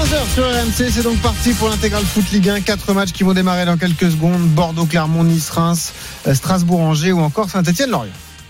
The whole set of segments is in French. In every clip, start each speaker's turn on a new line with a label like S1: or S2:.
S1: 15h sur RMC, c'est donc parti pour l'intégral foot Ligue 1. 4 matchs qui vont démarrer dans quelques secondes. Bordeaux, Clermont, Nice, Reims, Strasbourg, Angers ou encore Saint-Etienne, Lorient.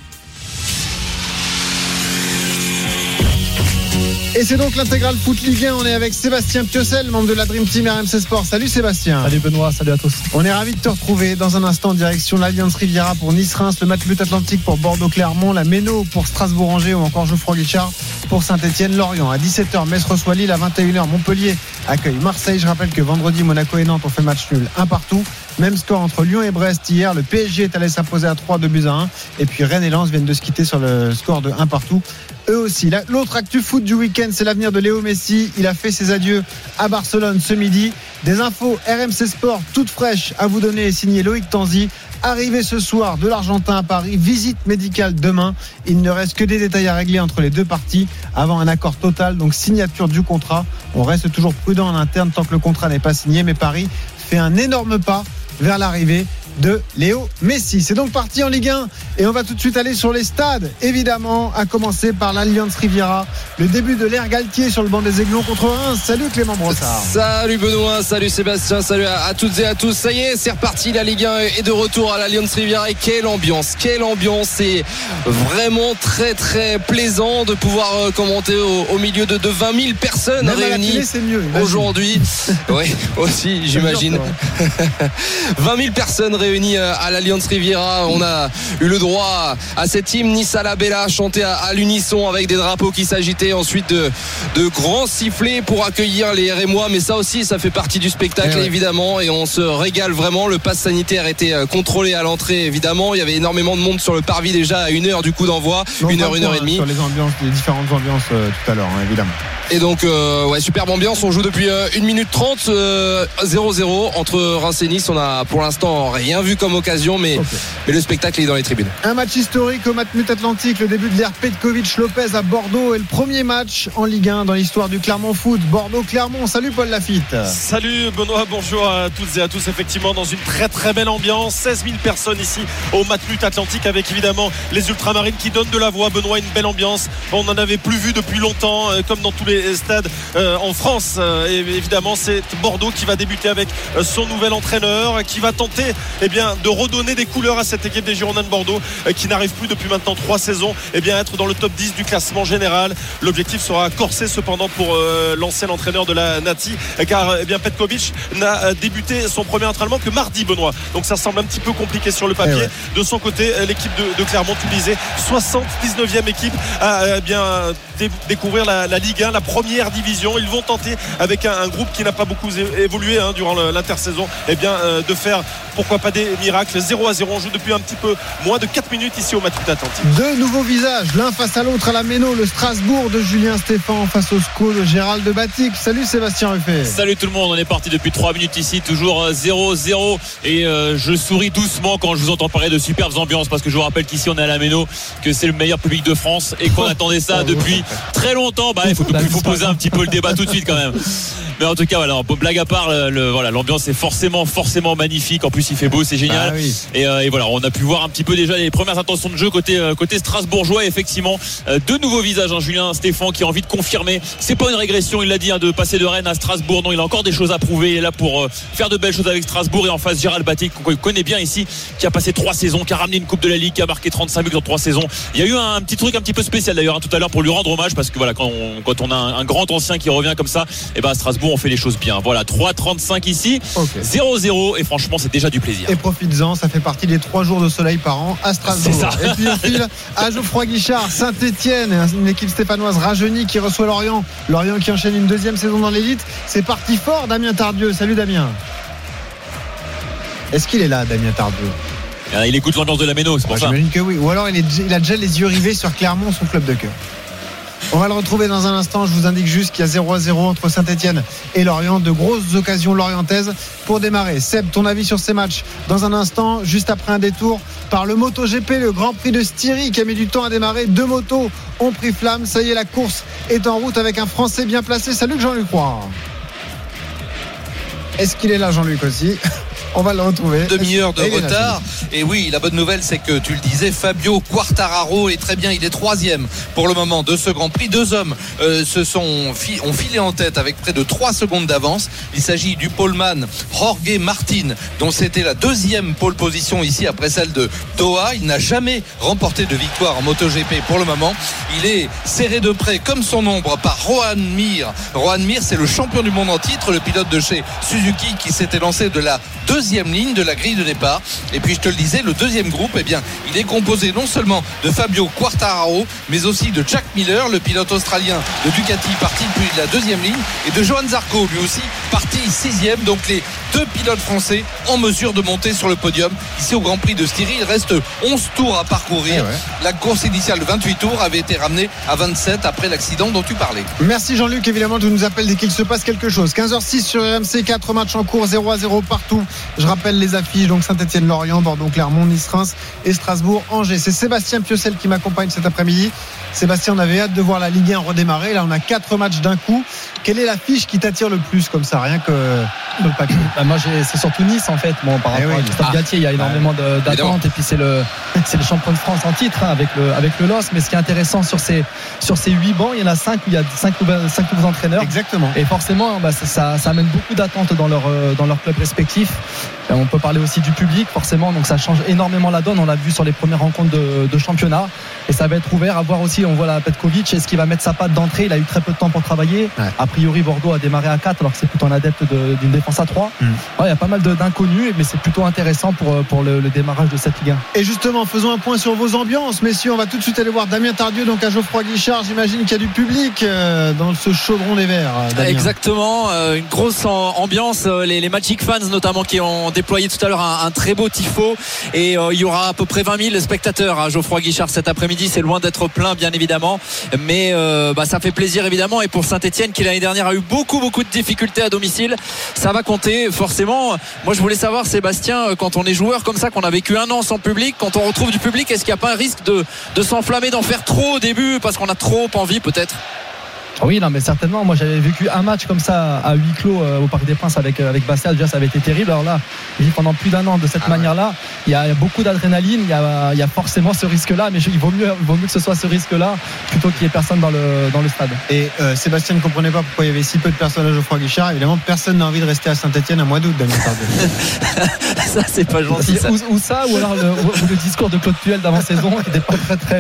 S1: Et c'est donc l'intégral foot Ligue 1. On est avec Sébastien Piocel, membre de la Dream Team RMC Sport. Salut Sébastien.
S2: Salut Benoît, salut à tous.
S1: On est ravis de te retrouver dans un instant en direction de l'Alliance Riviera pour Nice-Reims, le Matmut Atlantique pour Bordeaux-Clermont, la Méno pour Strasbourg-Angers ou encore Geoffroy-Guichard pour Saint-Etienne-Lorient. À 17h, Metz reçoit Lille. À 21h, Montpellier accueille Marseille. Je rappelle que vendredi, Monaco et Nantes ont fait match nul 1-1. Même score entre Lyon et Brest hier. Le PSG est allé s'imposer à 3, 2-1. Et puis Rennes et Lens viennent de se quitter sur le score de 1-1. Eux aussi. L'autre actu foot du week-end, c'est l'avenir de Léo Messi. Il a fait ses adieux à Barcelone ce midi. Des infos RMC Sport toutes fraîches à vous donner, signé Loïc Tanzi. Arrivé ce soir de l'Argentin à Paris, visite médicale demain. Il ne reste que des détails à régler entre les deux parties avant un accord total, donc signature du contrat. On reste toujours prudent en interne tant que le contrat n'est pas signé, mais Paris fait un énorme pas vers l'arrivée de Léo Messi. C'est donc parti en Ligue 1 et on va tout de suite aller sur les stades, évidemment, à commencer par l'Alliance Riviera. Le début de l'ère Galtier sur le banc des Aiglons contre Reims. Salut Clément Brossard.
S3: Salut Benoît, salut Sébastien, salut à toutes et à tous. Ça y est, c'est reparti, la Ligue 1 est de retour à l'Alliance Riviera. Et quelle ambiance, c'est vraiment très très plaisant de pouvoir commenter au milieu de 20 000 personnes
S1: même
S3: réunies.
S1: Télé, c'est mieux,
S3: aujourd'hui. Oui, aussi j'imagine. 20 000 personnes réunis à l'Alliance Riviera. On a eu le droit à cet hymne Nice à la Bella chanté à l'unisson avec des drapeaux qui s'agitaient, ensuite de grands sifflets pour accueillir les Rémois, mais ça aussi ça fait partie du spectacle évidemment, et on se régale vraiment. Le pass sanitaire était contrôlé à l'entrée évidemment, il y avait énormément de monde sur le parvis déjà à 1h du coup d'envoi, 1h30
S1: sur les ambiances, les différentes ambiances tout à l'heure évidemment.
S3: Et donc superbe ambiance. On joue depuis 1 minute 30, 0-0 entre Reims et Nice. On a pour l'instant rien vu comme occasion, mais le spectacle est dans les tribunes.
S1: Un match historique au Matmut Atlantique, le début de l'ère Petkovic-Lopez à Bordeaux, et le premier match en Ligue 1 dans l'histoire du Clermont Foot. Bordeaux-Clermont. Salut Paul Lafitte.
S4: Salut Benoît, bonjour à toutes et à tous. Effectivement, dans une très très belle ambiance, 16 000 personnes ici au Matmut Atlantique, avec évidemment les ultramarines qui donnent de la voix. Benoît, une belle ambiance, on n'en avait plus vu depuis longtemps, comme dans tous les stades en France. Et évidemment, c'est Bordeaux qui va débuter avec son nouvel entraîneur, qui va tenter de redonner des couleurs à cette équipe des Girondins de Bordeaux, qui n'arrive plus depuis maintenant 3 saisons être dans le top 10 du classement général. L'objectif sera corsé cependant pour l'ancien entraîneur de la Nati, car Petkovic n'a débuté son premier entraînement que mardi, Benoît. Donc ça semble un petit peu compliqué sur le papier. De son côté, l'équipe de Clermont, tu disais 79e équipe à découvrir la Ligue 1, la première division. Ils vont tenter avec un groupe qui n'a pas beaucoup évolué durant l'intersaison, de faire pourquoi pas des miracles. 0-0, on joue depuis un petit peu moins de 4 minutes ici au Matmut Atlantique.
S1: Deux nouveaux visages, l'un face à l'autre à la Méno, le Strasbourg de Julien Stéphan face au SCO de Gérald de Batic. Salut Sébastien Ruffet.
S2: Salut tout le monde, on est parti depuis 3 minutes ici, toujours 0-0, et je souris doucement quand je vous entends parler de superbes ambiances, parce que je vous rappelle qu'ici on est à la Méno, que c'est le meilleur public de France et qu'on attendait ça depuis très longtemps. Il faut poser un petit peu le débat tout de suite quand même. Mais en tout cas, blague à part, l'ambiance est forcément magnifique. En plus, il fait beau, c'est génial. Et voilà, on a pu voir un petit peu déjà les premières intentions de jeu côté strasbourgeois. Et effectivement, 2 nouveaux visages. Julien Stéphan qui a envie de confirmer. C'est pas une régression, il l'a dit, de passer de Rennes à Strasbourg. Non, il a encore des choses à prouver. Il est là pour faire de belles choses avec Strasbourg. Et en face, Gérald Batic, qu'on connaît bien ici, qui a passé 3 saisons, qui a ramené une Coupe de la Ligue, qui a marqué 35 buts dans 3 saisons. Il y a eu un petit truc un petit peu spécial d'ailleurs tout à l'heure pour lui rendre hommage, parce que voilà, quand on a un grand ancien qui revient comme ça, à Strasbourg on fait les choses bien. Voilà, 3-35 ici, 0-0, et franchement c'est déjà du plaisir.
S1: Et profites-en, ça fait partie des 3 jours de soleil par an à Strasbourg.
S2: C'est ça.
S1: Et puis on file à Geoffroy-Guichard, Saint-Etienne, une équipe stéphanoise rajeunie qui reçoit Lorient qui enchaîne une 2e saison dans l'élite. C'est parti fort, Damien Tardieu. Salut Damien. Est-ce qu'il est là, Damien Tardieu?
S2: Il écoute l'ambiance de la Méno, c'est pour ça.
S1: J'imagine que oui, ou alors il a déjà les yeux rivés sur Clermont, son club de cœur. On va le retrouver dans un instant. Je vous indique juste qu'il y a 0-0 entre Saint-Etienne et Lorient. De grosses occasions lorientaises pour démarrer. Seb, ton avis sur ces matchs dans un instant, juste après un détour par le MotoGP, le Grand Prix de Styrie qui a mis du temps à démarrer. 2 motos ont pris flamme. Ça y est, la course est en route avec un Français bien placé. Salut Jean-Luc Roy. Est-ce qu'il est là, Jean-Luc aussi? On va le retrouver.
S5: Demi-heure de retard. Et oui, la bonne nouvelle, c'est que tu le disais, Fabio Quartararo est très bien. Il est 3e pour le moment de ce Grand Prix. 2 hommes ont filé en tête avec près de 3 secondes d'avance. Il s'agit du poleman Jorge Martin, dont c'était la 2e pole position ici après celle de Doha. Il n'a jamais remporté de victoire en MotoGP pour le moment. Il est serré de près comme son ombre par Rohan Mir. Rohan Mir, c'est le champion du monde en titre, le pilote de chez Suzuki qui s'était lancé de la 2e ligne de la grille de départ. Et puis je te le disais, le 2e groupe, eh bien, il est composé non seulement de Fabio Quartararo, mais aussi de Jack Miller, le pilote australien de Ducati, parti depuis la 2e ligne, et de Johan Zarco, lui aussi parti 6e. Donc les 2 pilotes français en mesure de monter sur le podium ici au Grand Prix de Styrie. Il reste 11 tours à parcourir. La course initiale de 28 tours avait été ramenée à 27 après l'accident dont tu parlais.
S1: Merci Jean-Luc, évidemment tu nous appelles dès qu'il se passe quelque chose. 15h06 sur RMC, 4 matchs en cours, 0-0 partout. Je rappelle les affiches, donc Saint-Etienne-Lorient, Bordeaux-Clermont, Nice-Reims et Strasbourg-Angers. C'est Sébastien Piocel qui m'accompagne cet après-midi. Sébastien, on avait hâte de voir la Ligue 1 redémarrer. Là on a 4 matchs d'un coup. Quelle est l'affiche qui t'attire le plus comme ça, rien que le paquet?
S6: Moi c'est surtout Nice en fait, par rapport à Christophe Galtier, il y a énormément d'attentes, et puis c'est le champion de France en titre avec le LOS. Mais ce qui est intéressant sur ces 8 bancs, il y en a 5 où il y a 5 nouveaux entraîneurs.
S1: Exactement.
S6: Et forcément ça amène beaucoup d'attentes dans leur club respectif. Et on peut parler aussi du public forcément, donc ça change énormément la donne. On l'a vu sur les premières rencontres de championnat, et ça va être ouvert à voir aussi. On voit la Petkovic, est-ce qu'il va mettre sa patte d'entrée? Il a eu très peu de temps pour travailler. A priori Bordeaux a démarré à 4 alors que c'est plutôt un adepte d'une défense à 3. Il y a pas mal d'inconnus, mais c'est plutôt intéressant pour le démarrage de cette Ligue 1.
S1: Et justement, faisons un point sur vos ambiances, messieurs. On va tout de suite aller voir Damien Tardieu, donc à Geoffroy Guichard. J'imagine qu'il y a du public dans ce chaudron des Verts. Damien.
S7: Exactement, une grosse ambiance. Les Magic fans notamment qui ont déployé tout à l'heure un très beau tifo, et il y aura à peu près 20 000 spectateurs à Geoffroy Guichard cet après-midi. C'est loin d'être plein bien évidemment, mais ça fait plaisir évidemment. Et pour Saint-Etienne qui l'année dernière a eu beaucoup de difficultés à domicile, ça va compter forcément. Moi je voulais savoir, Sébastien, quand on est joueur comme ça, qu'on a vécu un an sans public, quand on retrouve du public, est-ce qu'il n'y a pas un risque de s'enflammer, d'en faire trop au début parce qu'on a trop envie peut-être?
S6: Oui, non, mais certainement. Moi, j'avais vécu un match comme ça à huis clos au Parc des Princes avec Bastia. Déjà, ça avait été terrible. Alors là, vivre pendant plus d'un an de cette manière-là, il y a beaucoup d'adrénaline. Il y a forcément ce risque-là, mais il vaut mieux que ce soit ce risque-là plutôt qu'il n'y ait personne dans le stade.
S1: Et Sébastien ne comprenait pas pourquoi il y avait si peu de personnes à Geoffroy Guichard. Évidemment, personne n'a envie de rester à Saint-Etienne à mois d'août, Damien Tardieu.
S7: Ça, c'est pas gentil. Ça.
S6: Ou alors le discours de Claude Puel d'avant-saison qui n'était pas très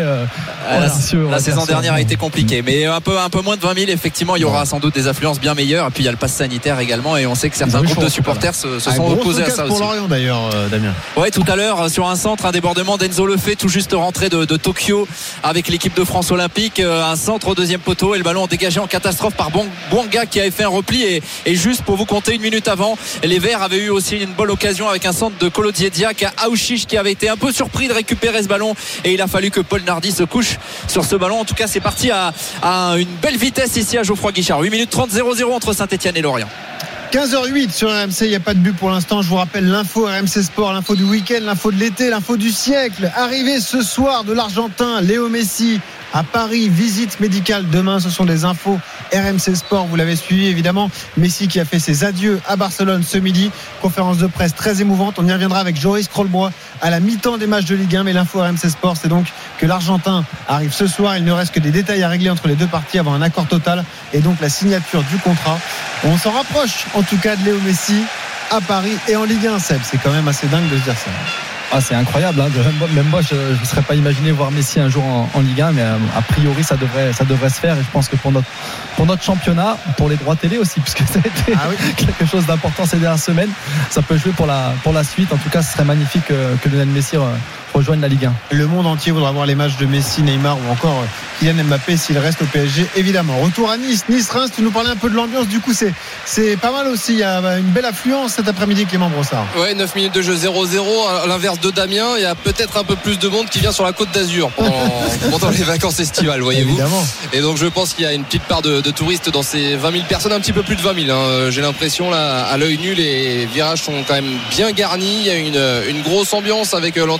S7: la saison dernière a été compliquée, mais un peu moins de 20 000. Effectivement, il y aura sans doute des affluences bien meilleures, et puis il y a le pass sanitaire également, et on sait que certains groupes de supporters se sont opposés à ça aussi.
S1: Pour Lorient d'ailleurs, Damien.
S7: Ouais, tout à l'heure sur un centre, un débordement d'Enzo Lefebvre, tout juste rentré de Tokyo avec l'équipe de France olympique, un centre au deuxième poteau, et le ballon dégagé en catastrophe par Bouanga qui avait fait un repli, et juste pour vous compter, 1 minute avant, les Verts avaient eu aussi une bonne occasion avec un centre de Kolo Diediak à Aouchiche qui avait été un peu surpris de récupérer ce ballon, et il a fallu que Paul Nardi se couche sur ce ballon. En tout cas, c'est parti à une belle vitesse ici à Geoffroy Guichard. 8 minutes 30, 0-0 entre Saint-Etienne et Lorient.
S1: 15h08 sur RMC, il n'y a pas de but pour l'instant. Je vous rappelle l'info RMC Sport, l'info du week-end, l'info de l'été, l'info du siècle. Arrivée ce soir de l'Argentin Léo Messi à Paris, visite médicale demain. Ce sont des infos RMC Sport, vous l'avez suivi évidemment. Messi qui a fait ses adieux à Barcelone ce midi, conférence de presse très émouvante. On y reviendra avec Joris Krolbois à la mi-temps des matchs de Ligue 1. Mais l'info RMC Sport, c'est donc que l'Argentin arrive ce soir. Il ne reste que des détails à régler entre les deux parties avant un accord total, et donc la signature du contrat. On s'en rapproche en tout cas de Léo Messi à Paris et en Ligue 1. Seb, c'est quand même assez dingue de se dire ça.
S6: C'est incroyable, hein. Même moi je ne serais pas imaginé voir Messi un jour en Ligue 1, mais a priori ça devrait se faire, et je pense que pour notre championnat, pour les droits télé aussi, puisque ça a été quelque chose d'important ces dernières semaines, ça peut jouer pour la suite. En tout cas, ce serait magnifique que Lionel Messi rejoigne la Ligue 1. Le monde entier voudra voir les matchs de Messi, Neymar ou encore Kylian Mbappé s'il reste au PSG évidemment. Retour à Nice-Reims, tu nous parlais un peu de l'ambiance, du coup c'est pas mal aussi. Il y a une belle affluence cet après-midi, Clément Brossard.
S3: Ouais, 9 minutes de jeu, 0-0. À l'inverse de Damien, il y a peut-être un peu plus de monde qui vient sur la Côte d'Azur pendant les vacances estivales, voyez-vous. Évidemment. Et donc je pense qu'il y a une petite part de touristes dans ces 20 000 personnes, un petit peu plus de 20 000 hein. J'ai l'impression là, à l'œil nu, les virages sont quand même bien garnis. Il y a une grosse ambiance avec l'entrée des joueurs tout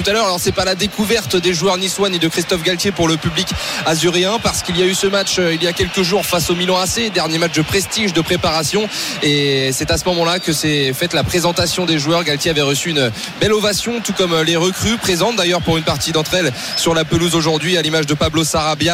S3: tout à l'heure. Alors c'est pas la découverte des joueurs niçois ni de Christophe Galtier pour le public azuréen, parce qu'il y a eu ce match il y a quelques jours face au Milan AC, dernier match de prestige, de préparation, et c'est à ce moment-là que s'est faite la présentation des joueurs. Galtier avait reçu une belle ovation, tout comme les recrues présentes d'ailleurs pour une partie d'entre elles sur la pelouse aujourd'hui, à l'image de Pablo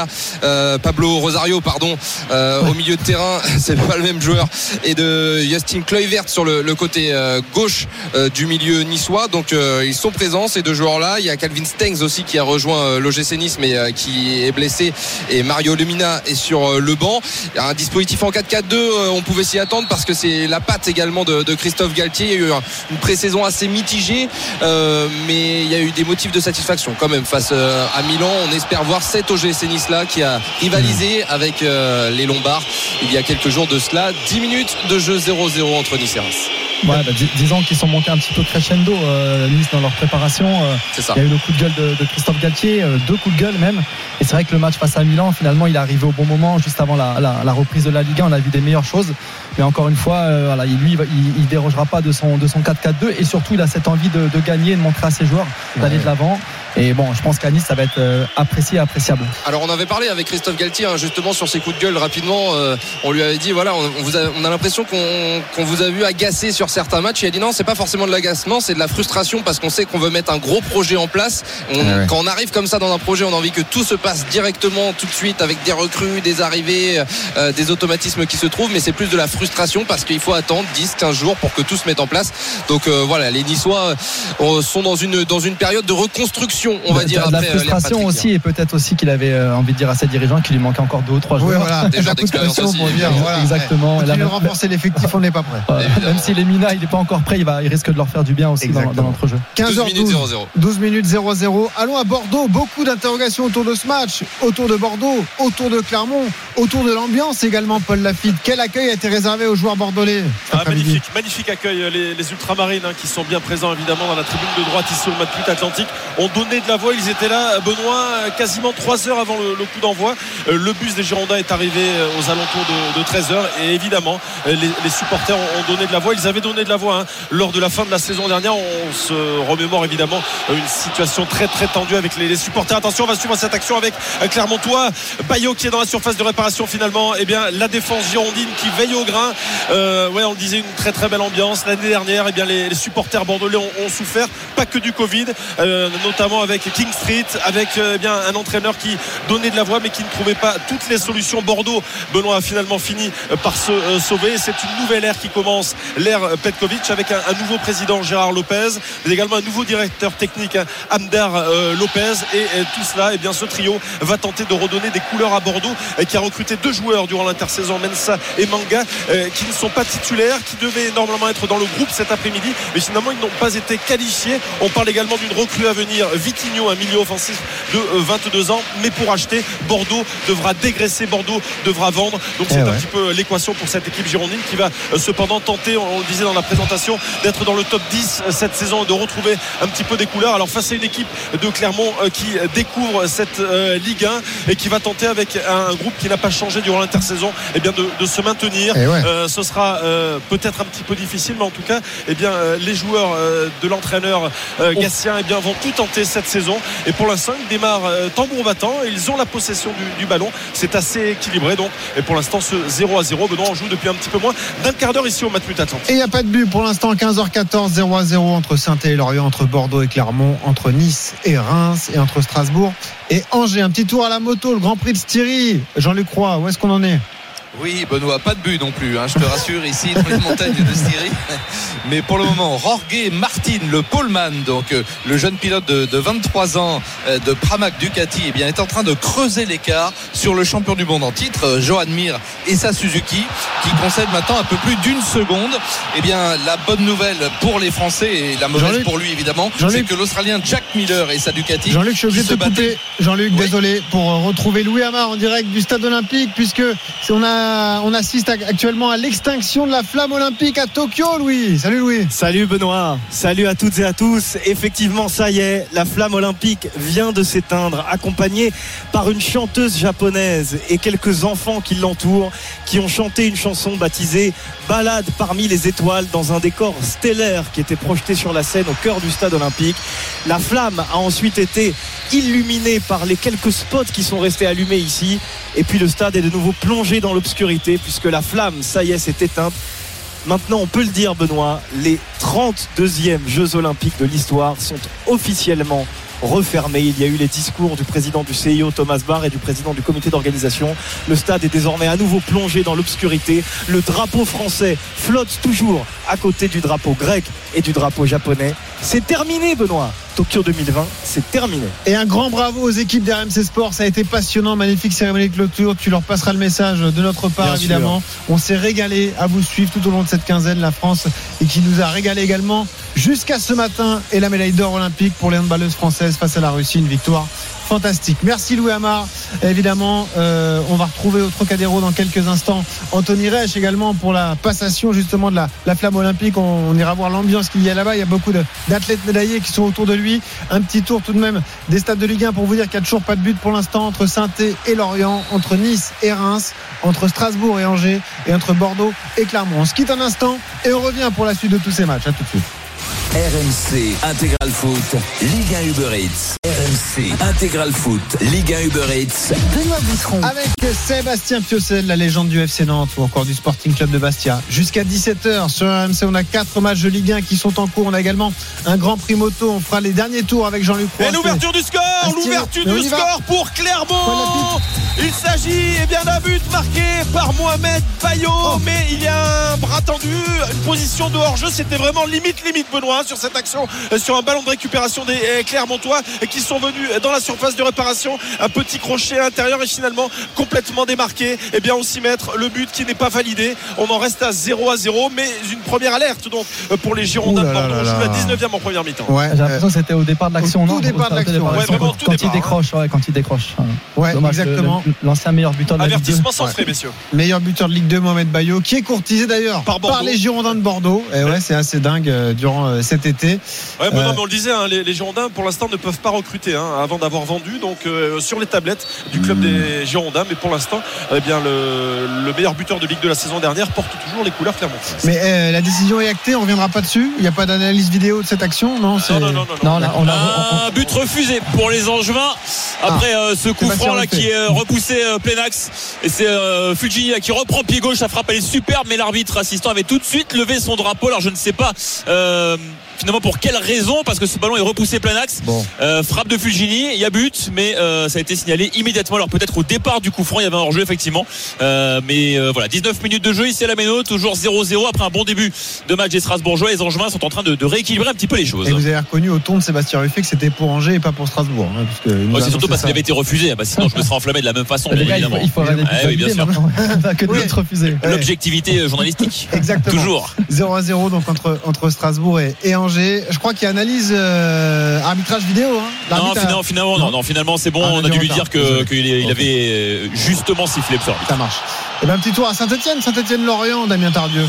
S3: Rosario au milieu de terrain, c'est pas le même joueur, et de Justin Kluivert sur le côté gauche du milieu niçois. Donc ils sont présents ces deux joueurs-là. Il y a Calvin Stengs aussi qui a rejoint l'OGC Nice, mais qui est blessé, et Mario Lemina est sur le banc. Il y a un dispositif en 4-4-2, on pouvait s'y attendre parce que c'est la patte également de Christophe Galtier. Il y a eu une pré-saison assez mitigée, mais il y a eu des motifs de satisfaction quand même face à Milan. On espère voir cet OGC Nice là qui a rivalisé avec les Lombards il y a quelques jours de cela. 10 minutes de jeu 0-0 entre Nice et Reims.
S6: Ouais, disons qu'ils sont montés un petit peu crescendo, Nice, dans leur préparation.
S3: C'est ça.
S6: Il y a eu le coup de gueule de Christophe Galtier, 2 coups de gueule même. Et c'est vrai que le match face à Milan, finalement, il est arrivé au bon moment, juste avant la reprise de la Ligue 1. On a vu des meilleures choses. Mais encore une fois, il dérogera pas de son 4-4-2. Et surtout, il a cette envie de gagner, de montrer à ses joueurs d'aller de l'avant. Et bon, je pense qu'à Nice, ça va être appréciable.
S3: Alors on avait parlé avec Christophe Galtier justement sur ses coups de gueule rapidement. On lui avait dit voilà, on a l'impression qu'on vous a vu agacé sur certains matchs. Il a dit non, c'est pas forcément de l'agacement, c'est de la frustration, parce qu'on sait qu'on veut mettre un gros projet en place. Quand on arrive comme ça dans un projet, on a envie que tout se passe directement, tout de suite, avec des recrues, des arrivées, des automatismes qui se trouvent, mais c'est plus de la frustration parce qu'il faut attendre 10-15 jours pour que tout se mette en place. Donc voilà, les Niçois sont dans une période de reconstruction, on va dire,
S6: de la frustration aussi, et peut-être aussi qu'il avait envie de dire à ses dirigeants qu'il lui manquait encore 2 ou 3 joueurs.
S1: Oui, voilà,
S3: déjà d'expérience aussi.
S1: Voilà,
S6: exactement.
S1: Continue de renforcer l'effectif, on n'est pas prêt.
S6: Même si Lemina il n'est pas encore prêt, il risque de leur faire du bien aussi dans l'entrejeu.
S3: 12
S1: minutes 0-0. Allons à Bordeaux. Beaucoup d'interrogations autour de ce match, autour de Bordeaux, autour de Clermont, autour de l'ambiance également. Paul Lafitte, quel accueil a été réservé aux joueurs bordelais?
S4: Magnifique accueil. Les ultramarines qui sont bien présents évidemment dans la tribune de droite ici au Matmut Atlantique ont donné de la voix. Ils étaient là, Benoît, quasiment 3 heures avant le coup d'envoi. Le bus des Girondins est arrivé aux alentours de 13h, et évidemment les supporters ont donné de la voix. Ils avaient donné de la voix lors de la fin de la saison dernière. On se remémore évidemment une situation très très tendue avec les supporters. Attention, on va suivre cette action avec Clermontois. Bayo qui est dans la surface de réparation finalement. Eh bien, la défense girondine qui veille au grain. On le disait, une très très belle ambiance. L'année dernière, eh bien, les supporters bordelais ont souffert, pas que du Covid, notamment avec King Street, avec un entraîneur qui donnait de la voix mais qui ne trouvait pas toutes les solutions. Bordeaux, Benoît, a finalement fini par se sauver. C'est une nouvelle ère qui commence, l'ère Petkovic, avec un nouveau président, Gérard Lopez, mais également un nouveau directeur technique, Amdar Lopez, et tout cela, eh bien, ce trio va tenter de redonner des couleurs à Bordeaux, qui a recruté 2 joueurs durant l'intersaison, Mensa et Manga, qui ne sont pas titulaires, qui devaient normalement être dans le groupe cet après-midi, mais finalement ils n'ont pas été qualifiés. On parle également d'une recrue à venir, Vitinho, un milieu offensif de 22 ans, mais pour acheter, Bordeaux devra dégraisser, Bordeaux devra vendre. Donc c'est un petit peu l'équation pour cette équipe girondine qui va cependant tenter, on le disait dans la présentation, d'être dans le top 10 cette saison et de retrouver un petit peu des couleurs. Alors face à une équipe de Clermont qui découvre cette Ligue 1 et qui va tenter avec un groupe qui n'a pas changé durant l'intersaison, eh bien de se maintenir. Ce sera peut-être un petit peu difficile, mais en tout cas, eh bien, les joueurs de l'entraîneur Gatien, eh bien, vont tout tenter cette saison, et pour l'instant ils démarrent tambour battant, ils ont la possession du ballon. C'est assez équilibré donc, et pour l'instant ce 0-0, Benoît, on joue depuis un petit peu moins d'un quart d'heure ici au Matmut Atlantique.
S1: Et il n'y a pas de but pour l'instant. 15h14, 0-0 entre Saint-Étienne et Lorient, entre Bordeaux et Clermont, entre Nice et Reims, et entre Strasbourg et Angers. Un petit tour à la moto, le Grand Prix de Styrie. Jean-Luc Roy, où est-ce qu'on en est?
S5: Oui, Benoît, pas de but non plus, je te rassure, ici dans les montagnes de Styrie. Mais pour le moment, Jorge Martin, le poleman, donc le jeune pilote de 23 ans de Pramac Ducati, eh bien, est en train de creuser l'écart sur le champion du monde en titre, Johan Mir, et sa Suzuki, qui concède maintenant un peu plus d'1 seconde. Eh bien, la bonne nouvelle pour les Français, et la mauvaise pour lui évidemment, c'est que l'Australien Jack Miller et sa Ducati.
S1: Jean-Luc, je suis obligé de te couper. Jean-Luc, désolé, pour retrouver Louis Amar en direct du stade olympique, puisque on a on assiste actuellement à l'extinction de la flamme olympique à Tokyo, Louis. Salut Louis.
S8: Salut Benoît, salut à toutes et à tous. Effectivement, ça y est, la flamme olympique vient de s'éteindre, accompagnée par une chanteuse japonaise et quelques enfants qui l'entourent, qui ont chanté une chanson baptisée Balade parmi les étoiles dans un décor stellaire qui était projeté sur la scène au cœur du stade olympique. La flamme a ensuite été illuminée par les quelques spots qui sont restés allumés ici, et puis le stade est de nouveau plongé dans l'obscurité puisque la flamme, ça y est, s'est éteinte. Maintenant, on peut le dire, Benoît, les 32e Jeux Olympiques de l'histoire sont officiellement refermés. Il y a eu les discours du président du CIO Thomas Bach et du président du comité d'organisation. Le stade est désormais à nouveau plongé dans l'obscurité. Le drapeau français flotte toujours à côté du drapeau grec et du drapeau japonais. C'est terminé, Benoît. Tokyo 2020, c'est terminé.
S1: Et un grand bravo aux équipes d'RMC Sport. Ça a été passionnant, magnifique cérémonie de clôture. Tu leur passeras le message de notre part, bien évidemment. Sûr. On s'est régalé à vous suivre tout au long de cette quinzaine, la France, et qui nous a régalé également jusqu'à ce matin. Et la médaille d'or olympique pour les handballeuses françaises face à la Russie, une victoire fantastique. Merci Louis Amar. Évidemment, on va retrouver au Trocadéro dans quelques instants Anthony Reich également pour la passation justement de la flamme olympique. On ira voir l'ambiance qu'il y a là-bas. Il y a beaucoup d'athlètes médaillés qui sont autour de lui. Un petit tour tout de même des stades de Ligue 1 pour vous dire qu'il n'y a toujours pas de but pour l'instant entre Saint-Étienne et Lorient, entre Nice et Reims, entre Strasbourg et Angers et entre Bordeaux et Clermont. On se quitte un instant et on revient pour la suite de tous ces matchs. À tout de suite.
S9: RMC Intégral Foot, Ligue 1 Uber Eats. RMC Intégral Foot, Ligue 1 Uber Eats.
S1: Benoît Boutron. Avec Sébastien Piocel, la légende du FC Nantes ou encore du Sporting Club de Bastia. Jusqu'à 17h sur RMC, on a 4 matchs de Ligue 1 qui sont en cours. On a également un Grand Prix moto. On fera les derniers tours avec Jean-Luc Roy.
S4: Et l'ouverture du score, pour Clermont. Il s'agit d'un but marqué par Mohamed Bayo, mais il y a un bras tendu, une position de hors-jeu. C'était vraiment limite Benoît sur cette action, sur un ballon de récupération des Clermontois qui sont venus dans la surface de réparation. Un petit crochet intérieur et finalement complètement démarqué. Et bien aussi mettre le but qui n'est pas validé. On en reste à 0-0, mais une première alerte donc pour les Girondins de Bordeaux. On joue la 19e en première mi-temps.
S6: Ouais, j'ai l'impression que c'était au départ de l'action.
S1: Au départ de l'action.
S6: Quand il décroche.
S1: Ouais, dommage,
S6: exactement. L'ancien meilleur buteur de la Ligue 2.
S4: Avertissement sans frais, messieurs.
S1: Meilleur buteur de Ligue 2, Mohamed Bayo, qui est courtisé d'ailleurs par les Girondins de Bordeaux. Et ouais, c'est assez dingue durant cet été.
S4: Ouais, mais on le disait, les Girondins pour l'instant ne peuvent pas recruter avant d'avoir vendu donc sur les tablettes du club des Girondins. Mais pour l'instant, le meilleur buteur de Ligue 2 la saison dernière porte toujours les couleurs clermontoises.
S1: Mais la décision est actée, on ne reviendra pas dessus. Il n'y a pas d'analyse vidéo de cette action, non?
S2: Non, un but refusé pour les Angevins après ce coup franc là qui est repoussé plein axe, et c'est Fulgini qui reprend pied gauche. Sa frappe elle est superbe, mais l'arbitre assistant avait tout de suite levé son drapeau. Alors je ne sais pas finalement pour quelle raison, parce que ce ballon est repoussé plein axe. Frappe de Fulgini, il y a but, mais ça a été signalé immédiatement. Alors peut-être au départ du coup franc il y avait un hors-jeu effectivement, mais voilà, 19 minutes de jeu ici à la Méno, toujours 0-0 après un bon début de match des Strasbourgeois. Les Angevins sont en train de rééquilibrer un petit peu les choses.
S1: Et vous avez reconnu au ton de Sébastien Ruffet que c'était pour Angers et pas pour Strasbourg,
S2: c'est surtout parce qu'il avait été refusé, sinon je me serais enflammé de la même façon, bien évidemment.
S6: Il faut
S2: oui, bien sûr.
S6: Que de l'autre refusé.
S2: L'objectivité journalistique.
S1: Exactement.
S2: Toujours
S1: 0-0 donc entre Strasbourg et Angers. Je crois qu'il y a analyse arbitrage vidéo.
S2: Finalement c'est bon. On a dû lui dire qu'il avait justement sifflé.
S1: Ça marche. Et un petit tour à Saint-Étienne-Lorient, Damien Tardieu.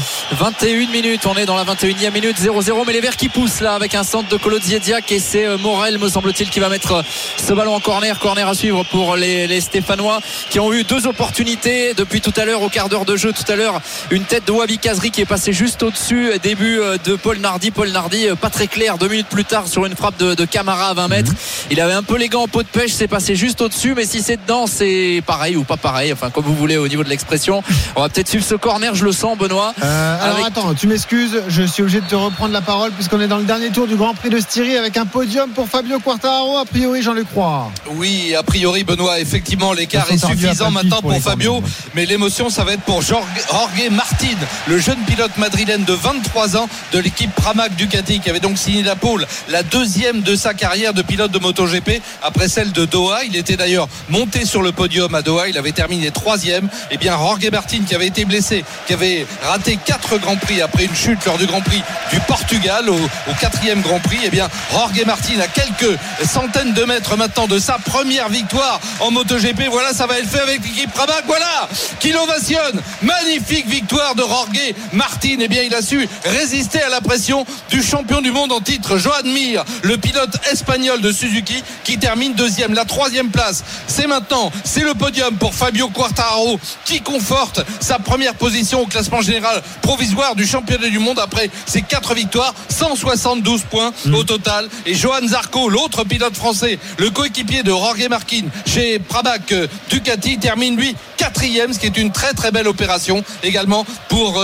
S7: 21 minutes, on est dans la 21e minute, 0-0, mais les Verts qui poussent là avec un centre de Kolo Ziediak, et c'est Morel, me semble-t-il, qui va mettre ce ballon en corner à suivre pour les Stéphanois qui ont eu 2 opportunités depuis tout à l'heure, au quart d'heure de jeu. Tout à l'heure, une tête de Wabi Kazri qui est passée juste au-dessus, début de Paul Nardi, pas très clair, 2 minutes plus tard sur une frappe de Camara à 20 mètres. Il avait un peu les gants en peau de pêche, c'est passé juste au-dessus, mais si c'est dedans, c'est pareil ou pas pareil, enfin comme vous voulez au niveau de l'expression. On va peut-être suivre ce corner, je le sens, Benoît.
S1: Alors attends, tu m'excuses, je suis obligé de te reprendre la parole puisqu'on est dans le dernier tour du Grand Prix de Styrie avec un podium pour Fabio Quartararo, a priori Jean-Luc Roy.
S5: Oui, a priori Benoît, effectivement l'écart est suffisant maintenant pour Fabio, mais l'émotion ça va être pour Jorge Martin, le jeune pilote madrilène de 23 ans de l'équipe Pramac Ducati, qui avait donc signé la pole, la 2e de sa carrière de pilote de MotoGP après celle de Doha. Il était d'ailleurs monté sur le podium à Doha, il avait terminé 3e. Et bien Jorge Martin qui avait été blessé, qui avait raté 4 Grands Prix après une chute lors du Grand Prix du Portugal au 4e Grand Prix. Eh bien, Jorge Martin à quelques centaines de mètres maintenant de sa première victoire en MotoGP. Voilà, ça va être fait avec l'équipe Pramac. Voilà, qui l'ovationne. Magnifique victoire de Jorge Martin. Eh bien, il a su résister à la pression du champion du monde en titre, Joan Mir, le pilote espagnol de Suzuki, qui termine deuxième. La 3e place, c'est maintenant, c'est le podium pour Fabio Quartararo, qui conforte sa première position au classement général provisoire du championnat du monde après ses 4 victoires, 172 points au total. Et Johan Zarco, l'autre pilote français, le coéquipier de Jorge Martin chez Pramac Ducati, termine lui 4e, ce qui est une très très belle opération également pour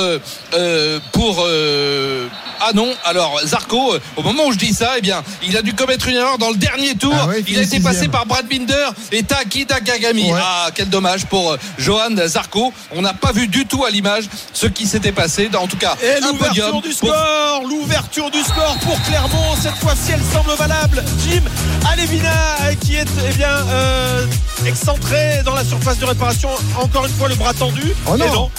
S5: ah non, alors Zarco, au moment où je dis ça, eh bien, il a dû commettre une erreur dans le dernier tour. Il a été passé par Brad Binder et Taki Takagami. Ah, quel dommage pour Johan Zarco. On n'a pas vu du tout à l'image ce qui s'était passé. En tout cas,
S4: et l'ouverture du score pour Clermont. Cette fois-ci, elle semble valable. Jim Alevina qui est excentré dans la surface de réparation. Encore une fois, le bras tendu.
S1: Oh non.
S4: Et non.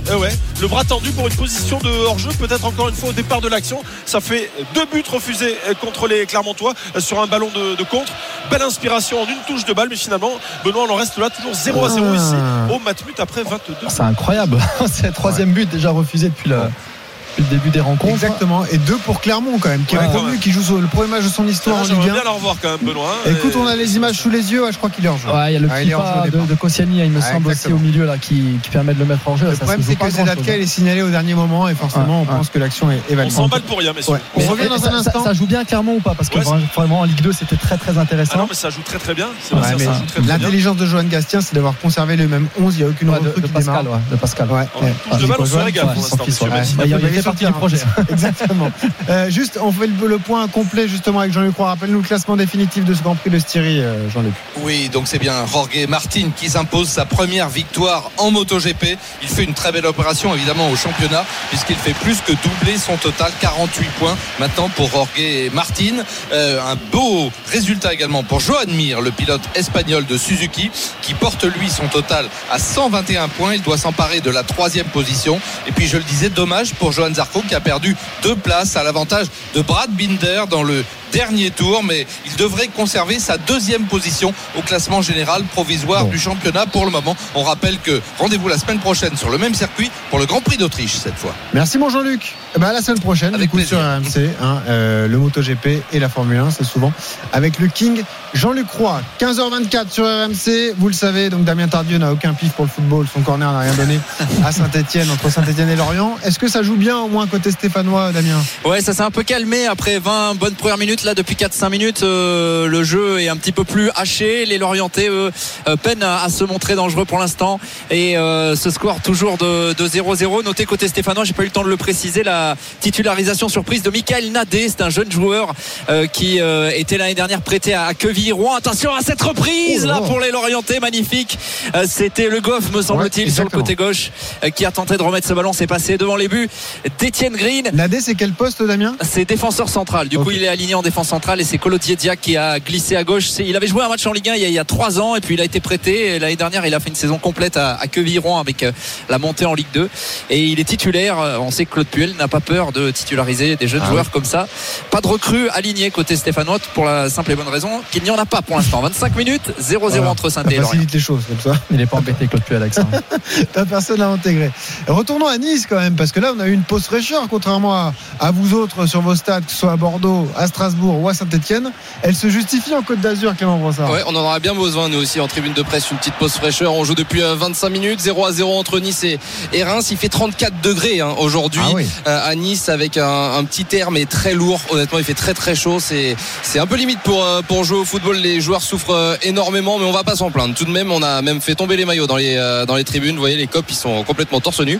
S4: Le bras tendu pour une position de hors-jeu, peut-être encore une fois au départ de l'action. Ça fait 2 buts refusés contre les Clermontois sur un ballon de contre. Belle inspiration en une touche de balle, mais finalement Benoît, on en reste là toujours 0-0 ici au Matmut après 22.
S6: C'est incroyable. C'est le 3e but déjà refusé depuis le début des rencontres.
S1: Exactement, et 2 pour Clermont quand même, qui est promu, qui joue le premier match de son histoire en Ligue 1.
S4: J'aimerais bien la revoir quand même, Benoît.
S1: Écoute, on a les images sous les yeux, je crois qu'il est hors jeu.
S6: Il y a le petit pas de Koscielny, il me semble, aussi au milieu là, qui permet de le mettre hors jeu.
S1: Le problème, c'est que Zedatka est signalé au dernier moment et forcément on pense que l'action est valide.
S4: On s'emballe pour rien, messieurs.
S1: On revient dans un instant.
S6: Ça joue bien Clermont ou pas? Parce que vraiment en Ligue 2 c'était très très intéressant.
S4: Ah non, mais ça joue très très bien.
S1: L'intelligence de Johan Gastien, c'est d'avoir conservé le même 11. Il n'y a aucune recrue qui démarre.
S6: De Pascal.
S4: De balle, on se régale pour l'instant.
S6: Il fait partie du projet.
S1: Exactement. Juste, on fait le point complet justement avec Jean-Luc Roy. Rappelle-nous le classement définitif de ce Grand Prix de Styrie, Jean-Luc.
S5: Oui, donc c'est bien Jorge Martin qui s'impose sa première victoire en MotoGP. Il fait une très belle opération évidemment au championnat puisqu'il fait plus que doubler son total, 48 points maintenant pour Jorge Martin. Un beau résultat également pour Joan Mir, le pilote espagnol de Suzuki, qui porte lui son total à 121 points. Il doit s'emparer de la 3e position. Et puis je le disais, dommage pour Johan Zarco qui a perdu 2 places à l'avantage de Brad Binder dans le dernier tour, mais il devrait conserver sa 2e position au classement général provisoire du championnat pour le moment. On rappelle que rendez-vous la semaine prochaine sur le même circuit pour le Grand Prix d'Autriche cette fois.
S1: Merci mon Jean-Luc. À la semaine prochaine
S5: avec plaisir.
S1: Sur RMC, le MotoGP et la Formule 1, c'est souvent avec le King Jean-Luc Roy. 15h24 sur RMC, vous le savez, donc Damien Tardieu n'a aucun pif pour le football, son corner n'a rien donné à Saint-Etienne, entre Saint-Etienne et Lorient. Est-ce que ça joue bien au moins côté stéphanois, Damien?
S7: Ouais, ça s'est un peu calmé après 20 bonnes premières minutes. Là, depuis 4-5 minutes, le jeu est un petit peu plus haché. Les Lorientais peinent à se montrer dangereux pour l'instant. Et ce score toujours de 0-0. Notez côté stéphanois, j'ai pas eu le temps de le préciser, la titularisation surprise de Michael Nadé. C'est un jeune joueur qui était l'année dernière prêté à Quevilly-Rouen. Attention à cette reprise là pour les Lorientais, magnifique. C'était Le Goff, me semble-t-il, sur le côté gauche, qui a tenté de remettre ce ballon. C'est passé devant les buts d'Étienne Green.
S1: Nadé, c'est quel poste, Damien?
S7: C'est défenseur central. Du coup, il est aligné en défense centrale et c'est Kolo Diediak qui a glissé à gauche. Il avait joué un match en Ligue 1 il y a 3 ans et puis il a été prêté. Et l'année dernière, il a fait une saison complète à Quevilly-Rouen avec la montée en Ligue 2. Et il est titulaire. On sait que Claude Puel n'a pas peur de titulariser des jeunes joueurs comme ça. Pas de recrue alignée côté stéphanois pour la simple et bonne raison qu'il n'y en a pas pour l'instant. 25 minutes, 0-0 entre Saint-Etienne et Lorient.
S1: Facilite les choses comme ça.
S6: Il n'est pas embêté Claude Puel avec ça.
S1: T'as personne à intégrer. Retournons à Nice quand même, parce que là on a eu une pause fraîcheur, contrairement à vous autres sur vos stades, que ce soit à Bordeaux, à Strasbourg ou à Saint-Etienne. Elle se justifie en Côte d'Azur, Clément Brossard.
S3: Ouais, on en aura bien besoin nous aussi en tribune de presse, une petite pause fraîcheur. On joue depuis 25 minutes, 0-0 entre Nice et Reims. Il fait 34 degrés aujourd'hui à Nice avec un petit air mais très lourd. Honnêtement, il fait très très chaud. C'est un peu limite pour jouer au football. Les joueurs souffrent énormément, mais on va pas s'en plaindre. Tout de même, on a même fait tomber les maillots dans les tribunes. Vous voyez, les copes ils sont complètement torse nu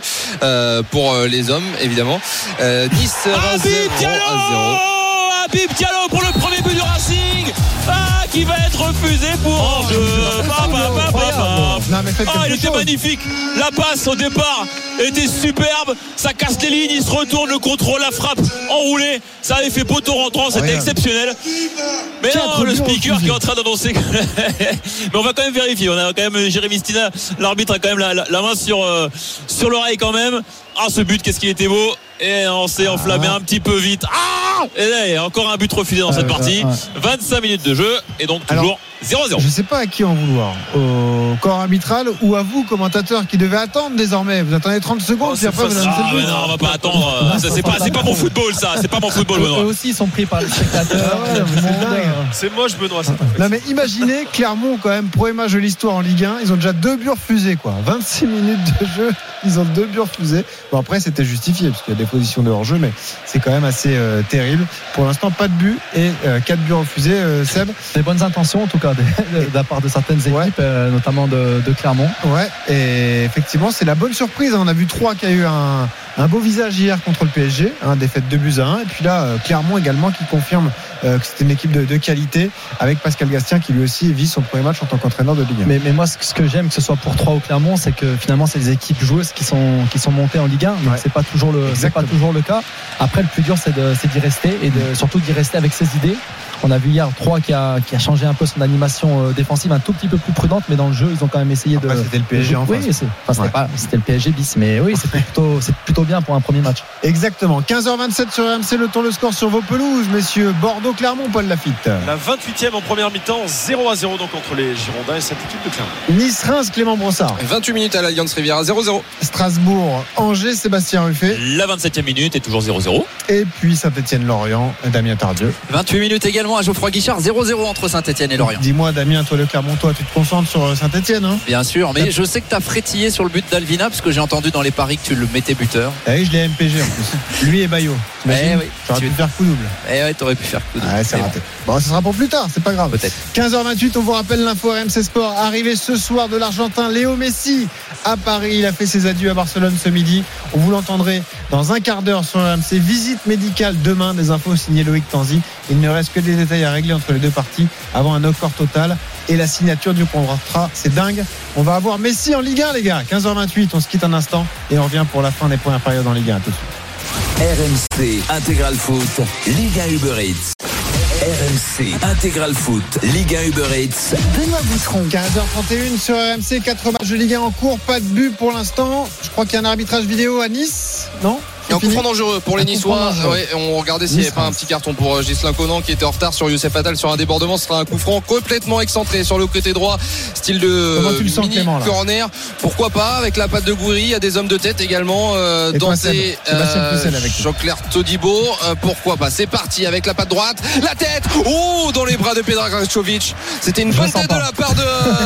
S3: pour les hommes évidemment. Nice Reims 0-0.
S2: Habib Diallo pour le premier but du Racing. qui va être refusé pour hors-jeu.
S1: Non, mais faites
S2: il
S1: quelque
S2: était
S1: chose.
S2: magnifique. La passe au départ était superbe. Ça casse les lignes, il se retourne, le contrôle, la frappe enroulée. Ça avait fait poteau rentrant, c'était exceptionnel. Mais non, le speaker qui est en train d'annoncer. Mais on va quand même vérifier. On a quand même Jérémy Stina, l'arbitre a quand même la main sur l'oreille quand même. Ce but, qu'est-ce qu'il était beau. Et on s'est enflammé un petit peu vite. Et là, il y a encore un but refusé dans cette partie. 25 minutes de jeu et donc toujours 0-0.
S1: Je ne sais pas à qui en vouloir, au corps arbitral ou à vous, commentateurs, qui devez attendre désormais. Vous attendez 30 secondes, puis après vous annoncez le but.
S2: Non, on va pas attendre. C'est pas mon football, ça. C'est pas mon football, Benoît.
S6: Eux aussi, ils sont pris par les spectateurs.
S4: C'est moche, Benoît.
S1: Non, mais imaginez Clermont, quand même, premier match de l'histoire en Ligue 1. Ils ont déjà 2 buts refusés, quoi. 26 minutes de jeu, ils ont 2 buts refusés. Bon, après, c'était justifié, parce qu'il y a des positions de hors-jeu, mais c'est quand même assez terrible. Pour l'instant, pas de but et 4 buts refusés, Seb.
S6: Des bonnes intentions, en tout cas, de la part de certaines équipes, notamment de Clermont.
S1: Ouais, et effectivement, c'est la bonne surprise. On a vu 3 qui a eu un beau visage hier contre le PSG, défaite 2-1. Et puis là, Clermont également qui confirme que c'était une équipe de qualité, avec Pascal Gastien qui lui aussi vit son premier match en tant qu'entraîneur de Ligue 1.
S6: Mais moi, ce que j'aime, que ce soit pour Troyes ou Clermont, c'est que finalement, c'est des équipes joueuses qui sont montées en Ligue 1. Donc c'est pas toujours le cas. Après, le plus dur, c'est d'y rester et surtout d'y rester avec ses idées. On a vu hier Troyes qui a changé un peu son animation défensive, un tout petit peu plus prudente, mais dans le jeu, ils ont quand même essayé de.
S1: C'était le PSG en face.
S6: C'était le PSG bis, mais oui, c'est plutôt bien pour un premier match.
S1: Exactement. 15h27 sur RMC, le score sur vos pelouses, messieurs. Bordeaux-Clermont, Paul Lafitte.
S4: La 28e en première mi-temps, 0-0 donc entre les Girondins et cette équipe de Clermont.
S1: Nice-Reims, Clément Brossard.
S3: 28 minutes à l'Alliance Riviera, 0-0.
S1: Strasbourg-Angers, Sébastien Ruffet.
S2: La 27e minute est toujours 0-0.
S1: Et puis Saint-Etienne-Lorient, Damien Tardieu.
S7: 28 minutes également à Geoffroy Guichard, 0-0 entre Saint-Etienne et Lorient.
S1: Dis-moi, Damien, toi le Clermontois, tu te concentres sur Saint-Etienne,
S7: Bien sûr, mais je sais que tu as frétillé sur le but d'Alvina, parce que j'ai entendu dans les paris que tu le mettais buteur.
S1: Oui, je l'ai MPG en plus. Lui et Bayo. J'aurais pu faire coup double.
S7: T'aurais pu faire coup double.
S1: C'est raté. Bon, ça sera pour plus tard, c'est pas grave.
S7: Peut-être.
S1: 15h28, on vous rappelle l'info RMC Sport. Arrivé ce soir de l'Argentin Léo Messi à Paris. Il a fait ses adieux à Barcelone ce midi. On vous l'entendrez dans un quart d'heure sur RMC. Visite médicale demain. Des infos signées Loïc Tanzi. Il ne reste que des détails à régler entre les deux parties avant un accord total et la signature du contrat. C'est dingue. On va avoir Messi en Ligue 1, les gars. 15h28, on se quitte un instant et on revient pour la fin des premières périodes en Ligue 1. Tout de suite.
S9: RMC Intégral Foot, Ligue 1 Uber Eats. RMC Intégral Foot, Ligue 1 Uber Eats.
S10: Benoît Boutron.
S1: 15h31 sur RMC, 4 matchs de Ligue 1 en cours, pas de but pour l'instant. Je crois qu'il y a un arbitrage vidéo à Nice, non?
S3: Et un coup franc dangereux pour les Niçois. On regardait s'il n'y avait pas un petit carton pour Ghislain Conan qui était en retard sur Youssef Attal sur un débordement. Ce sera un coup franc complètement excentré sur le côté droit, style de mini corner. Pourquoi pas avec la patte de Gouiri. Il y a des hommes de tête également. Danté, Jean-Claire Todibo. Pourquoi pas. C'est parti avec la patte droite, la tête. Dans les bras de Pedra Gračović. C'était une bonne tête de la part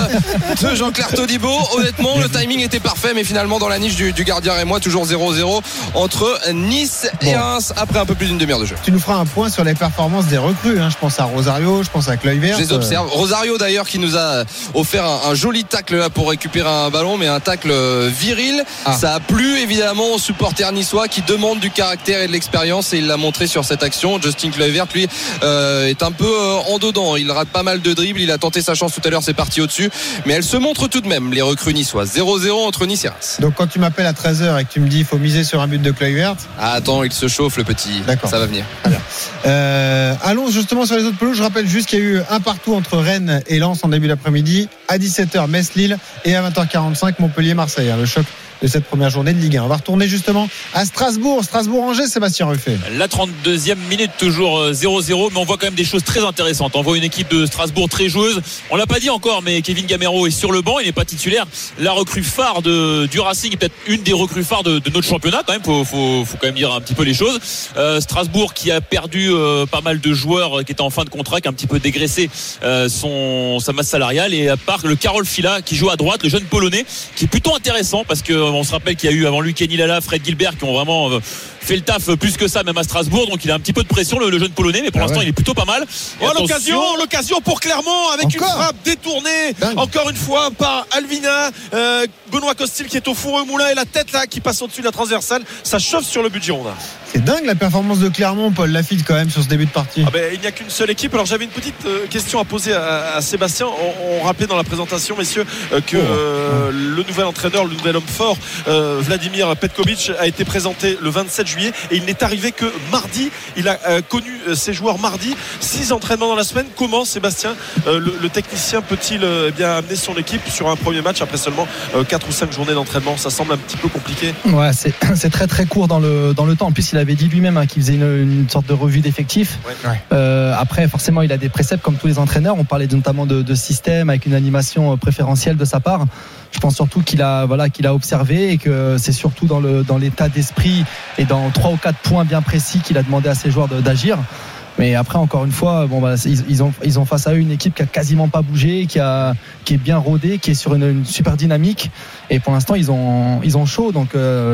S3: de Jean-Claire Todibo. Honnêtement, le timing était parfait, mais finalement dans la niche du gardien et moi toujours 0-0 entre Nice et Reims après un peu plus d'une demi-heure de jeu.
S1: Tu nous feras un point sur les performances des recrues. Je pense à Rosario, je pense à Kluivert.
S3: Je les observe. Rosario d'ailleurs qui nous a offert un joli tacle là pour récupérer un ballon, mais un tacle viril. Ça a plu évidemment aux supporters niçois qui demandent du caractère et de l'expérience, et il l'a montré sur cette action. Justin Kluivert lui est un peu en dedans. Il rate pas mal de dribbles. Il a tenté sa chance tout à l'heure, c'est parti au-dessus, mais elle se montre tout de même, les recrues niçoises. 0-0 entre Nice et Reims.
S1: Donc quand tu m'appelles à 13h et que tu me dis il faut miser sur un but de Kluivert.
S3: Attends, il se chauffe le petit.
S1: D'accord.
S3: Ça va venir.
S1: Allons justement sur les autres pelouses. Je rappelle juste qu'il y a eu un partout entre Rennes et Lens en début d'après-midi. À 17h, Metz-Lille, et à 20h45, Montpellier-Marseille. Le choc de cette première journée de Ligue 1. On va retourner justement à Strasbourg-Angers, Sébastien Ruffet.
S2: La 32e minute, toujours 0-0, mais on voit quand même des choses très intéressantes. On voit une équipe de Strasbourg très joueuse. On l'a pas dit encore, mais Kevin Gamero est sur le banc, il n'est pas titulaire. La recrue phare du Racing est peut-être une des recrues phares de notre championnat quand même. Faut quand même dire un petit peu les choses. Strasbourg qui a perdu pas mal de joueurs qui étaient en fin de contrat, qui a un petit peu dégraissé sa masse salariale, et à part le Karol Fila qui joue à droite, le jeune Polonais, qui est plutôt intéressant parce que on se rappelle qu'il y a eu avant lui Kenny Lala, Fred Gilbert qui ont vraiment fait le taf plus que ça même à Strasbourg, donc il a un petit peu de pression le jeune Polonais, mais pour l'instant il est plutôt pas mal.
S4: L'occasion pour Clermont avec une frappe détournée encore une fois par Alvina, Benoît Costil qui est au four au moulin et la tête là qui passe au-dessus de la transversale, ça chauffe sur le but Girondin.
S1: C'est dingue la performance de Clermont, Paul Lafitte quand même sur ce début de partie.
S4: Il n'y a qu'une seule équipe. Alors j'avais une petite question à poser à Sébastien. On rappelait dans la présentation, messieurs, que le nouvel entraîneur, le nouvel homme fort, Vladimir Petkovic, a été présenté le 27 juillet et il n'est arrivé que mardi. Il a connu ses joueurs mardi. 6 entraînements dans la semaine. Comment Sébastien, le technicien, peut-il amener son équipe sur un premier match après seulement 4 ou 5 journées d'entraînement? Ça semble un petit peu compliqué.
S6: Ouais, c'est très très court dans le temps. En plus, il avait dit lui-même qu'il faisait une sorte de revue d'effectifs. Après, forcément, il a des préceptes comme tous les entraîneurs. On parlait notamment de système avec une animation préférentielle de sa part. Je pense surtout qu'il a observé et que c'est surtout dans l'état d'esprit et dans 3 ou 4 points bien précis qu'il a demandé à ses joueurs d'agir. Mais après, encore une fois, ils ont face à eux une équipe qui a quasiment pas bougé, qui est bien rodée, qui est sur une super dynamique. Et pour l'instant, ils ont chaud. Donc,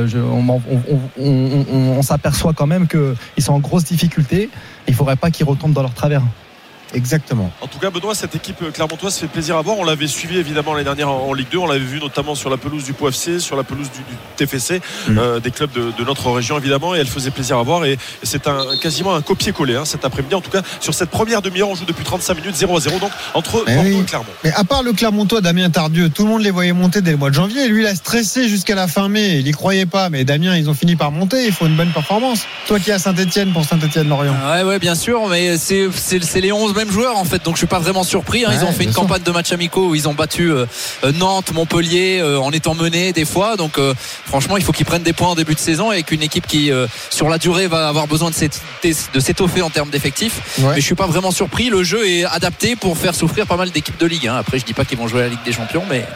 S6: on s'aperçoit quand même qu'ils sont en grosse difficulté. Il faudrait pas qu'ils retombent dans leur travers.
S1: Exactement.
S4: En tout cas, Benoît, cette équipe clermontoise fait plaisir à voir. On l'avait suivi évidemment l'année dernière en Ligue 2. On l'avait vu notamment sur la pelouse du Pau FC, sur la pelouse du TFC, des clubs de notre région évidemment. Et elle faisait plaisir à voir. Et c'est quasiment un copier-coller cet après-midi. En tout cas, sur cette première demi-heure, on joue depuis 35 minutes 0-0 donc entre Bordeaux et Clermont.
S1: Mais à part le Clermontois, Damien Tardieu, tout le monde les voyait monter dès le mois de janvier. Lui, il a stressé jusqu'à la fin mai. Il y croyait pas. Mais Damien, ils ont fini par monter. Il faut une bonne performance. Toi qui es à Saint-Etienne pour Saint-Etienne-Lorient.
S7: Ouais, bien sûr. Mais c'est les 11 mêmes joueurs en fait. Donc je suis pas vraiment surpris. Ils ont fait une campagne de matchs amicaux où ils ont battu Nantes, Montpellier en étant menés des fois. Donc franchement, il faut qu'ils prennent des points en début de saison avec une équipe qui sur la durée va avoir besoin de s'étoffer en termes d'effectifs. Mais je suis pas vraiment surpris. Le jeu est adapté pour faire souffrir pas mal d'équipes de Ligue 1. Après, je dis pas qu'ils vont jouer à la Ligue des Champions, mais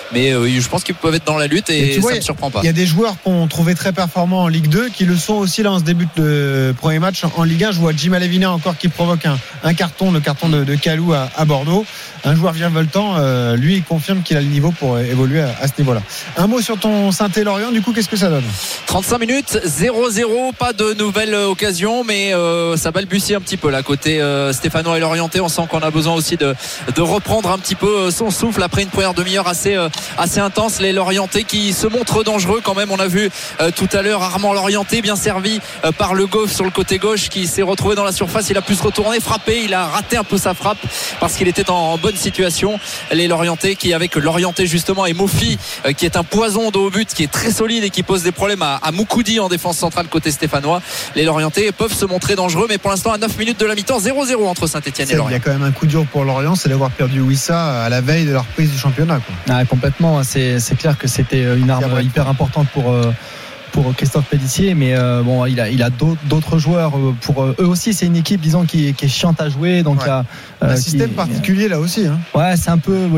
S7: je pense qu'ils peuvent être dans la lutte et ça me surprend pas.
S1: Il y a des joueurs qu'on trouvait très performants en Ligue 2 qui le sont aussi là en ce début de premier match en Ligue 1. Je vois Jim Alevina encore qui provoque un carton, le carton de Calou à Bordeaux. Un joueur virevoltant, lui, il confirme qu'il a le niveau pour évoluer à ce niveau-là. Un mot sur ton Saint-Étienne-Lorient, du coup, qu'est-ce que ça donne?
S7: 35 minutes, 0-0, pas de nouvelles occasions, mais ça balbutie un petit peu là côté stéphanois et lorientais. On sent qu'on a besoin aussi de reprendre un petit peu son souffle après une première demi-heure assez intense. Les lorientais qui se montrent dangereux quand même. On a vu tout à l'heure Armand Lorientais bien servi par le Goff sur le côté gauche qui s'est retrouvé dans la surface. Il a pu se retourner, frapper, il a raté un peu sa frappe parce qu'il était en bonne situation. Les Lorientais qui avec Lorientais justement et Mofi qui est un poison de haut but, qui est très solide et qui pose des problèmes à Moukoudi en défense centrale côté stéphanois. Les Lorientais peuvent se montrer dangereux, mais pour l'instant à 9 minutes de la mi-temps, 0-0 entre Saint-Etienne et Lorient.
S1: Il y a quand même un coup dur pour Lorient, c'est d'avoir perdu Wissa à la veille de la reprise du championnat.
S6: Complètement, c'est clair que c'était une arme hyper importante pour Christophe Pélissier, mais il a d'autres joueurs. Pour eux aussi, c'est une équipe, disons, qui est chiante à jouer. Donc il y a
S1: un système particulier là aussi.
S6: Ouais, c'est un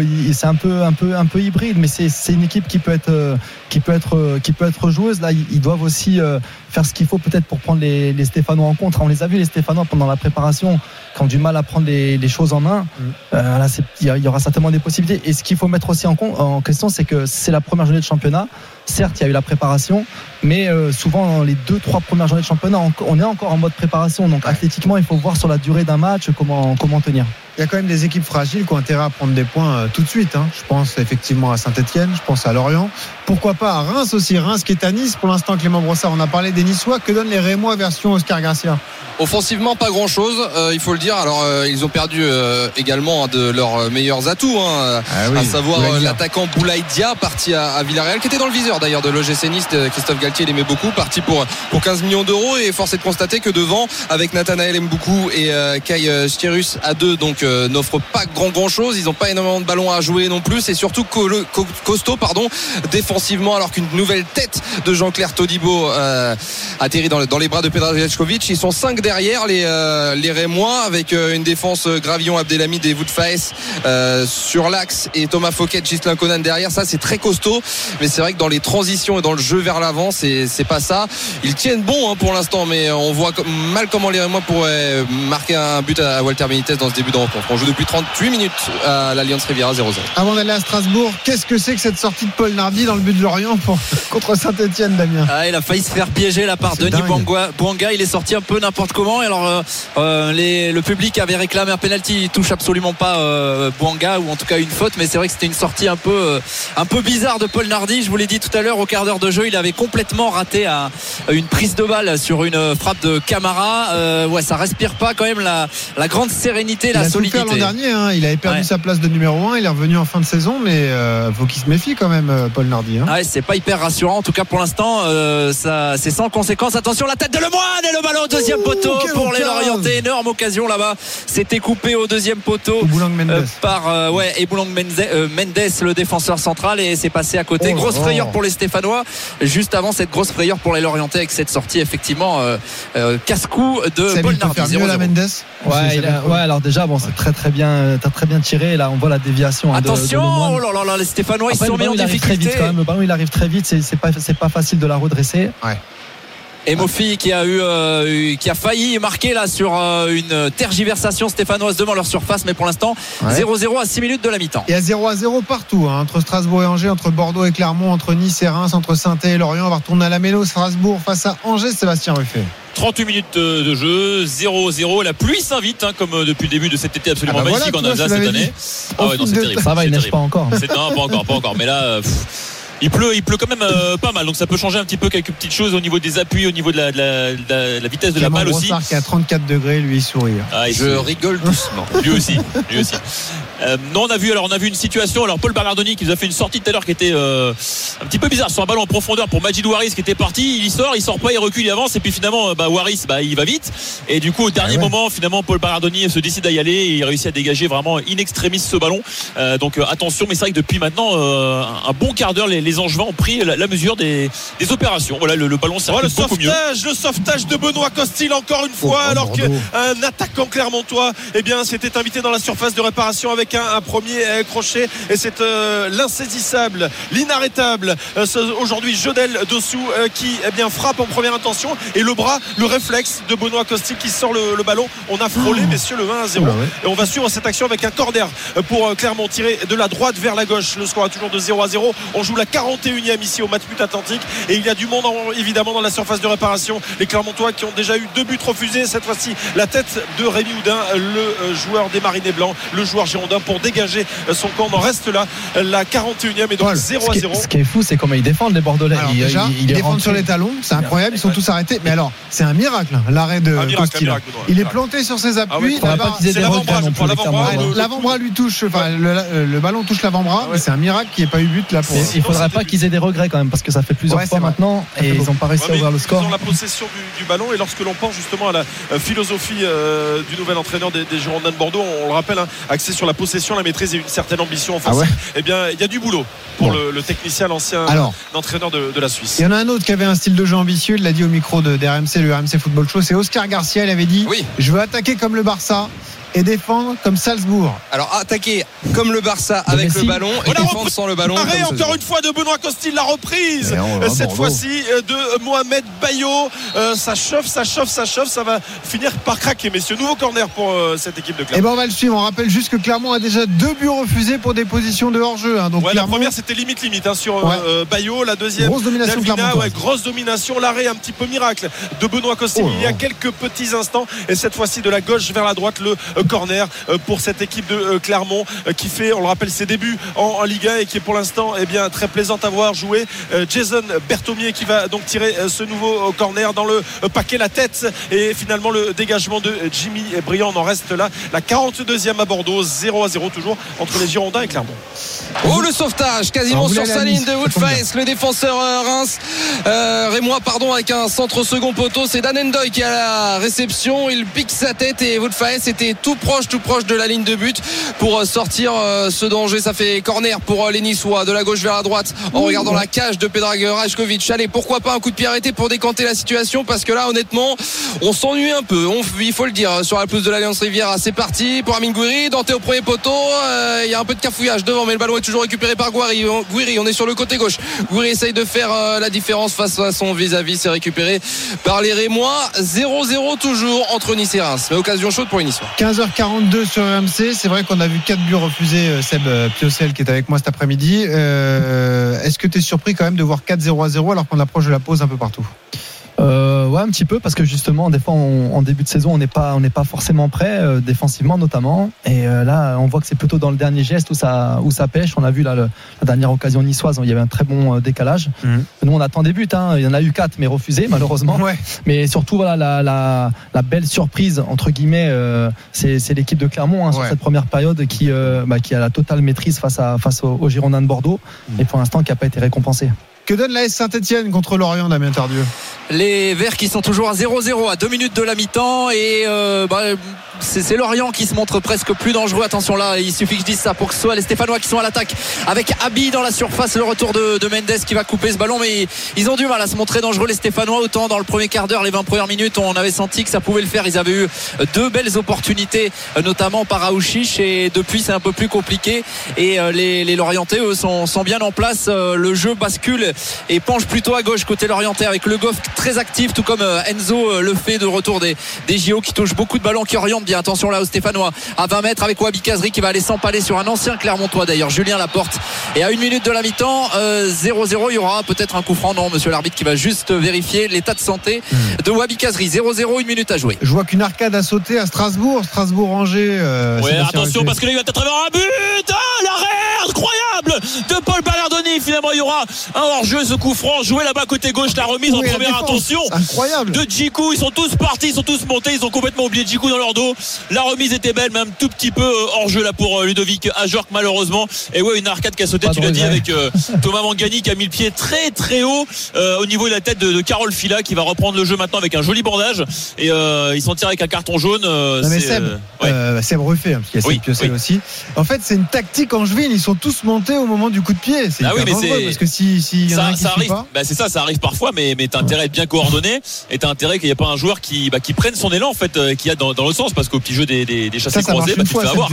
S6: peu hybride, mais c'est une équipe qui peut être joueuse. Là, ils doivent aussi faire ce qu'il faut peut-être pour prendre les Stéphanois en compte. On les a vus les Stéphanois pendant la préparation qui ont du mal à prendre les choses en main. Là, il y aura certainement des possibilités. Et ce qu'il faut mettre aussi en question, c'est que c'est la première journée de championnat. Certes, il y a eu la préparation, mais souvent dans les 2-3 premières journées de championnat, on est encore en mode préparation. Donc athlétiquement, il faut voir sur la durée d'un match comment tenir.
S1: Il y a quand même des équipes fragiles qui ont intérêt à prendre des points tout de suite. Je pense effectivement à Saint-Etienne, je pense à Lorient. Pourquoi pas à Reims aussi. Reims qui est à Nice pour l'instant. Clément Brossard, on a parlé des Niçois. Que donnent les Rémois version Oscar Garcia?
S3: Offensivement, pas grand chose, il faut le dire. Alors ils ont perdu également de leurs meilleurs atouts, à savoir l'attaquant Boulaye Dia, parti à Villarreal, qui était dans le viseur d'ailleurs de l'OGC Nice. Christophe Galtier l'aimait beaucoup, parti pour 15 millions d'euros, et force est de constater que devant, avec Nathanaël Mboukou et Kai Stierus à deux, donc n'offre pas grand chose. Ils n'ont pas énormément de ballons à jouer non plus, et surtout costaud défensivement, alors qu'une nouvelle tête de Jean-Claire Todibo atterrit dans les bras de Pedro Ječković. Ils sont 5 derrière les Rémois, avec une défense Gravillon, Abdelhamid et Wout Faes sur l'axe, et Thomas Fouquet, Ghislain Conan derrière. Ça, c'est très costaud, mais c'est vrai que dans les transitions et dans le jeu vers l'avant, c'est pas ça. Ils tiennent bon pour l'instant, mais on voit mal comment les Rémois pourraient marquer un but à Walter Benitez dans ce début de rencontre. rencontre. On joue depuis 38 minutes à l'Allianz Riviera 0-0.
S1: Avant d'aller à Strasbourg, qu'est-ce que c'est que cette sortie de Paul Nardi dans le but de Lorient contre Saint-Etienne, Damien?
S7: Il a failli se faire piéger là par Denis Bouanga. Il est sorti un peu n'importe comment. Et alors le public avait réclamé un penalty. Il touche absolument pas Bouanga, ou en tout cas une faute, mais c'est vrai que c'était une sortie un peu bizarre de Paul Nardi. Je vous l'ai dit tout à l'heure, au quart d'heure de jeu, il avait complètement raté une prise de balle sur une frappe de Camara. Ça respire pas quand même la grande sérénité, la solidité.
S1: L'an dernier, hein, il avait perdu sa place de numéro 1, il est revenu en fin de saison, mais faut qu'il se méfie quand même, Paul Nardi. Hein.
S7: C'est pas hyper rassurant, en tout cas pour l'instant. Ça, c'est sans conséquence. Attention, la tête de Lemoine et le ballon au deuxième poteau pour les Lorientais. Énorme occasion là-bas. C'était coupé au deuxième poteau par Eboulang Mendes, le défenseur central, et c'est passé à côté. Grosse frayeur pour les Stéphanois. Juste avant cette grosse frayeur pour les Lorientais avec cette sortie effectivement casse-cou de Paul Nardi.
S1: Faire mieux la Mendes.
S6: Alors déjà c'est très bien, t'as très bien tiré. Là on voit la déviation.
S7: Attention, les Stéphanois ils sont mis en difficulté.
S6: Le ballon il arrive très vite. C'est pas facile de la redresser.
S1: Ouais.
S7: Et Mofi qui a failli marquer là sur une tergiversation stéphanoise devant leur surface, mais pour l'instant 0-0 à 6 minutes de la mi-temps.
S1: Et à 0-0 partout, hein, entre Strasbourg et Angers, entre Bordeaux et Clermont, entre Nice et Reims, entre Saint-Etienne et Lorient. On va retourner à la Méno. Strasbourg face à Angers. Sébastien Ruffet.
S2: 38 minutes de jeu, 0-0. La pluie s'invite, hein, comme depuis le début de cet été absolument magnifique en Alsace cette année.
S6: C'est terrible. Ça va, il neige pas encore.
S2: Non, pas encore. Mais là, il pleut quand même pas mal, donc ça peut changer un petit peu quelques petites choses au niveau des appuis, au niveau de la vitesse de la balle aussi.
S1: Qui est à 34 degrés, lui, il sourit.
S3: Je rigole doucement.
S2: Lui aussi. Non, on a vu une situation. Alors Paul Bernardoni qui nous a fait une sortie tout à l'heure qui était un petit peu bizarre sur un ballon en profondeur pour Majid Waris qui était parti. Il sort pas, il recule, il avance, et puis finalement Waris il va vite, et du coup au dernier moment finalement Paul Bernardoni se décide à y aller et il réussit à dégager vraiment in extremis ce ballon. Donc attention, mais c'est vrai que depuis maintenant un bon quart d'heure les Angevins ont pris la mesure des opérations. Voilà, le ballon circule beaucoup mieux.
S4: Le sauvetage de Benoît Costil encore une fois, alors qu'un attaquant clermontois s'était invité dans la surface de réparation avec un premier crochet, et c'est l'insaisissable, l'inarrêtable aujourd'hui Jodel Dossou qui frappe en première intention, et le réflexe de Benoît Costil qui sort le ballon. On a frôlé messieurs le 1-0 et on va suivre cette action avec un corner pour Clermont tiré de la droite vers la gauche. Le score est toujours de 0-0. On joue la 41e ici au Matmut Atlantique, et il y a du monde évidemment dans la surface de réparation. Les Clermontois qui ont déjà eu 2 buts refusés, cette fois-ci la tête de Rémi Houdin, le joueur des Marinés Blancs, le joueur girondin, pour dégager son camp. On en reste là, la 41e, et donc 0-0.
S6: Ce qui est fou, c'est comment ils défendent les Bordelais.
S1: Ils défendent sur les talons, c'est incroyable, ils sont tous arrêtés. Mais alors c'est un miracle, l'arrêt de Costil. Il est planté sur ses appuis.
S4: C'est
S1: l'avant-bras lui touche, le ballon touche l'avant-bras, mais c'est un miracle qu'il n'y ait pas eu but là pour.
S6: Il faudrait pas qu'ils aient des regrets quand même, parce que ça fait plusieurs fois maintenant et ils n'ont pas réussi à ouvrir le score.
S4: Ils ont la possession du ballon, et lorsque l'on pense justement à la philosophie du nouvel entraîneur des Girondins de Bordeaux, on le rappelle, axé sur la possession, la maîtrise et une certaine ambition offensive, il y a du boulot pour le technicien, l'ancien entraîneur de la Suisse.
S1: Il y en a un autre qui avait un style de jeu ambitieux, il l'a dit au micro de RMC, le RMC Football Show, c'est Oscar Garcia. Il avait dit je veux attaquer comme le Barça et défendre comme Salzbourg.
S3: Alors attaquer comme le Barça avec le ballon et défendre sans le ballon.
S4: Arrêt encore une fois de Benoît Costil, la reprise cette fois-ci de Mohamed Bayo. Ça chauffe, ça va finir par craquer, messieurs. Nouveau corner pour cette équipe de Clermont.
S1: On va le suivre. On rappelle juste que Clermont a déjà 2 buts refusés pour des positions de hors-jeu. Donc
S4: la première c'était limite sur Bayo, la deuxième
S1: grosse domination
S4: grosse domination. L'arrêt un petit peu miracle de Benoît Costil il y a quelques petits instants, et cette fois-ci de la gauche vers la droite, le corner pour cette équipe de Clermont qui fait, on le rappelle, ses débuts en Ligue 1 et qui est pour l'instant très plaisante à voir jouer. Jason Berthomier qui va donc tirer ce nouveau corner dans le paquet, la tête, et finalement le dégagement de Jimmy Briand. On en reste là, la 42e à Bordeaux, 0-0 toujours entre les Girondins et Clermont.
S3: Le sauvetage quasiment sur sa ligne de Woodface, le défenseur Reims Rémois avec un centre second poteau. C'est Dan Endoy qui a la réception, il pique sa tête, et Woodface était tout proche de la ligne de but pour sortir sentir ce danger. Ça fait corner pour les Niçois, de la gauche vers la droite, en regardant la cage de Predrag Rajkovic. Allez, pourquoi pas un coup de pied arrêté pour décanter la situation, parce que là honnêtement on s'ennuie un peu, il faut le dire, sur la pelouse de l'Alliance Riviera. C'est parti pour Amine Gouiri, Dante au premier poteau, il y a un peu de cafouillage devant, mais le ballon est toujours récupéré par Gouiri. On est sur le côté gauche. Gouiri essaye de faire la différence face à son vis-à-vis. C'est récupéré par les Rémois. 0-0 toujours entre Nice et Reims, mais occasion chaude pour les Niçois.
S1: 15h42 sur RMC. C'est vrai qu'on a vu 4 buts refusés. Seb Piocel qui est avec moi cet après-midi. Est-ce que tu es surpris quand même de voir 4-0 alors qu'on approche de la pause un peu partout?
S6: Ouais, un petit peu, parce que justement des fois en début de saison on n'est pas forcément prêt, défensivement notamment, et là on voit que c'est plutôt dans le dernier geste où ça pêche. On a vu là la dernière occasion niçoise, il y avait un très bon décalage. Nous on attend des buts, il y en a eu 4 mais refusés malheureusement. Mais surtout voilà la belle surprise entre guillemets, c'est l'équipe de Clermont sur cette première période qui a la totale maîtrise face aux Girondins de Bordeaux, et pour l'instant qui n'a pas été récompensé.
S1: Que donne l'AS Saint-Etienne contre Lorient, Damien Tardieu?
S7: Les Verts qui sont toujours à 0-0 à 2 minutes de la mi-temps, et c'est Lorient qui se montre presque plus dangereux. Attention là, il suffit que je dise ça pour que ce soit les Stéphanois qui sont à l'attaque, avec Abi dans la surface. Le retour de Mendes qui va couper ce ballon, mais ils ont du mal à se montrer dangereux, les Stéphanois. Autant dans le premier quart d'heure, les 20 premières minutes, on avait senti que ça pouvait le faire. Ils avaient eu 2 belles opportunités, notamment par Aouchiche, et depuis c'est un peu plus compliqué, et les Lorientais eux sont bien en place. Le jeu bascule et penche plutôt à gauche côté Lorientais, avec Le Goff très actif, tout comme Enzo le fait de retour des JO, qui touche beaucoup de ballons, qui oriente bien. Attention là au Stéphanois à 20 mètres avec Wabi Kazri qui va aller s'empaler sur un ancien Clermontois d'ailleurs, Julien Laporte. Et à 1 minute de la mi-temps, 0-0, il y aura peut-être un coup franc. Non, monsieur l'arbitre qui va juste vérifier l'état de santé de Wabi Kazri. 0-0, 1 minute à jouer.
S1: Je vois qu'une arcade a sauté à Strasbourg-Angers.
S2: Attention, parce que là il va peut-être avoir un but. L'arrêt incroyable de Paul Ballardoni. Finalement il y aura un hors-jeu, ce coup franc joué là-bas côté gauche, la remise en première intention
S1: incroyable
S2: de Djikou. Ils sont tous partis, ils sont tous montés, ils ont complètement oublié Djikou dans leur dos. La remise était belle, même tout petit peu hors-jeu là pour Ludovic Ajorc malheureusement. Et une arcade qui a sauté, tu l'as dit, avec Thomas Mangani qui a mis le pied très très haut au niveau de la tête de Carole Fila, qui va reprendre le jeu maintenant avec un joli bandage, et ils s'en tirent avec un carton jaune.
S1: Seb Ruffet, parce qu'il y a Seb Piocel aussi. En fait c'est une tactique angevine, ils sont tous montés au moment du coup de pied. C'est dangereux, parce que si y en a un qui
S2: ça arrive,
S1: pas...
S2: c'est ça arrive parfois, mais t'as intérêt à être bien coordonné, et t'as intérêt qu'il n'y ait pas un joueur qui prenne son élan en fait, qui a dans le sens, parce qu'au petit jeu des chassés croisés, tu te fais avoir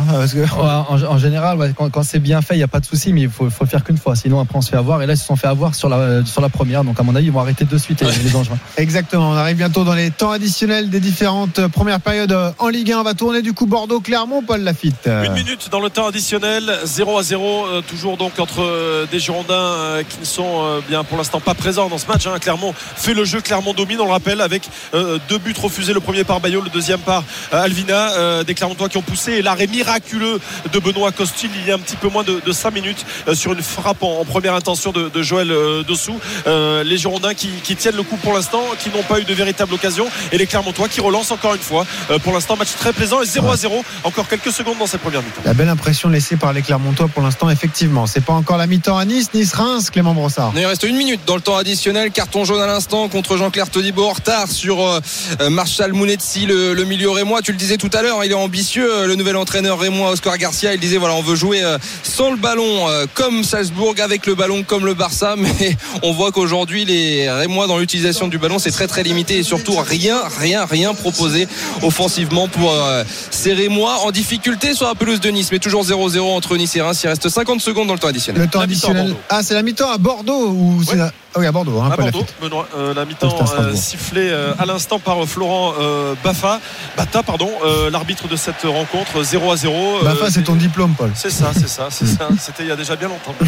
S6: en général, quand c'est bien fait il n'y a pas de souci, mais il faut le faire qu'une fois, sinon après on se fait avoir. Et là ils se sont fait avoir sur la première, donc à mon avis ils vont arrêter de suite les Angevins. Exactement,
S1: on arrive bientôt dans les temps additionnels des différentes premières périodes en Ligue 1. On va tourner du coup Bordeaux-Clermont, Paul Lafitte.
S4: 1 minute dans le temps additionnel, 0-0 toujours donc entre des Girondins qui ne sont bien pour l'instant pas présents dans ce match. Clermont fait le jeu, Clermont domine, on le rappelle, avec 2 buts refusés, le premier par Bayo, le deuxième par Alvina, des Clermontois qui ont poussé, et l'arrêt miraculeux de Benoît Costil il y a un petit peu moins de 5 minutes sur une frappe en première intention de Joël Dossou. Les Girondins qui tiennent le coup pour l'instant, qui n'ont pas eu de véritable occasion, et les Clermontois qui relancent encore une fois. Pour l'instant match très plaisant, et 0-0 encore quelques secondes dans cette première mi-temps.
S1: La belle impression laissée par les Clermontois pour l'instant, effectivement. C'est pas encore la mi-temps à Nice-Reims, Clément Brossard.
S3: Il reste 1 minute dans le temps additionnel. Carton jaune à l'instant contre Jean-Claire Todibo, en retard sur Marshall Mounetzi, le milieu rémois. Tu le disais tout à l'heure, il est ambitieux, le nouvel entraîneur rémois Oscar Garcia. Il disait on veut jouer sans le ballon comme Salzbourg, avec le ballon comme le Barça, mais on voit qu'aujourd'hui les rémois dans l'utilisation du ballon c'est très très limité, et surtout rien proposé offensivement pour ces rémois, en difficulté sur la pelouse de Nice, mais toujours 0-0 entre Nice et Reims. Il reste 50 secondes dans le temps additionnel.
S1: Le temps additionnel. C'est la mi-temps à Bordeaux ou c'est à Bordeaux,
S4: à Bordeaux, Benoît, la mi-temps sifflée à l'instant par Florent Bata, l'arbitre de cette rencontre. 0-0.
S1: Baffa, c'est ton diplôme, Paul.
S4: C'est ça. C'était il y a déjà bien longtemps.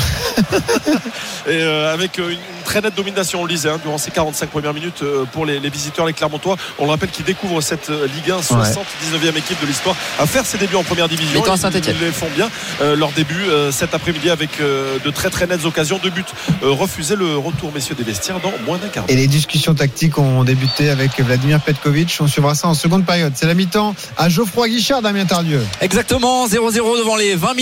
S4: Et avec une très nette domination, on le disait, durant ces 45 premières minutes pour les visiteurs, les Clermontois. On le rappelle qu'ils découvrent cette Ligue 1, 79e équipe de l'histoire, à faire ses débuts en première division. Ils les font bien. Leur début cet après-midi avec de très très nettes occasions, 2 buts refusés. Le retour messieurs des vestiaires dans moins d'un quart d'heure.
S1: Et les discussions tactiques ont débuté avec Vladimir Petkovic. On suivra ça en seconde période. C'est la mi-temps à Geoffroy Guichard, Damien Tardieu.
S7: Exactement, 0-0 devant les 20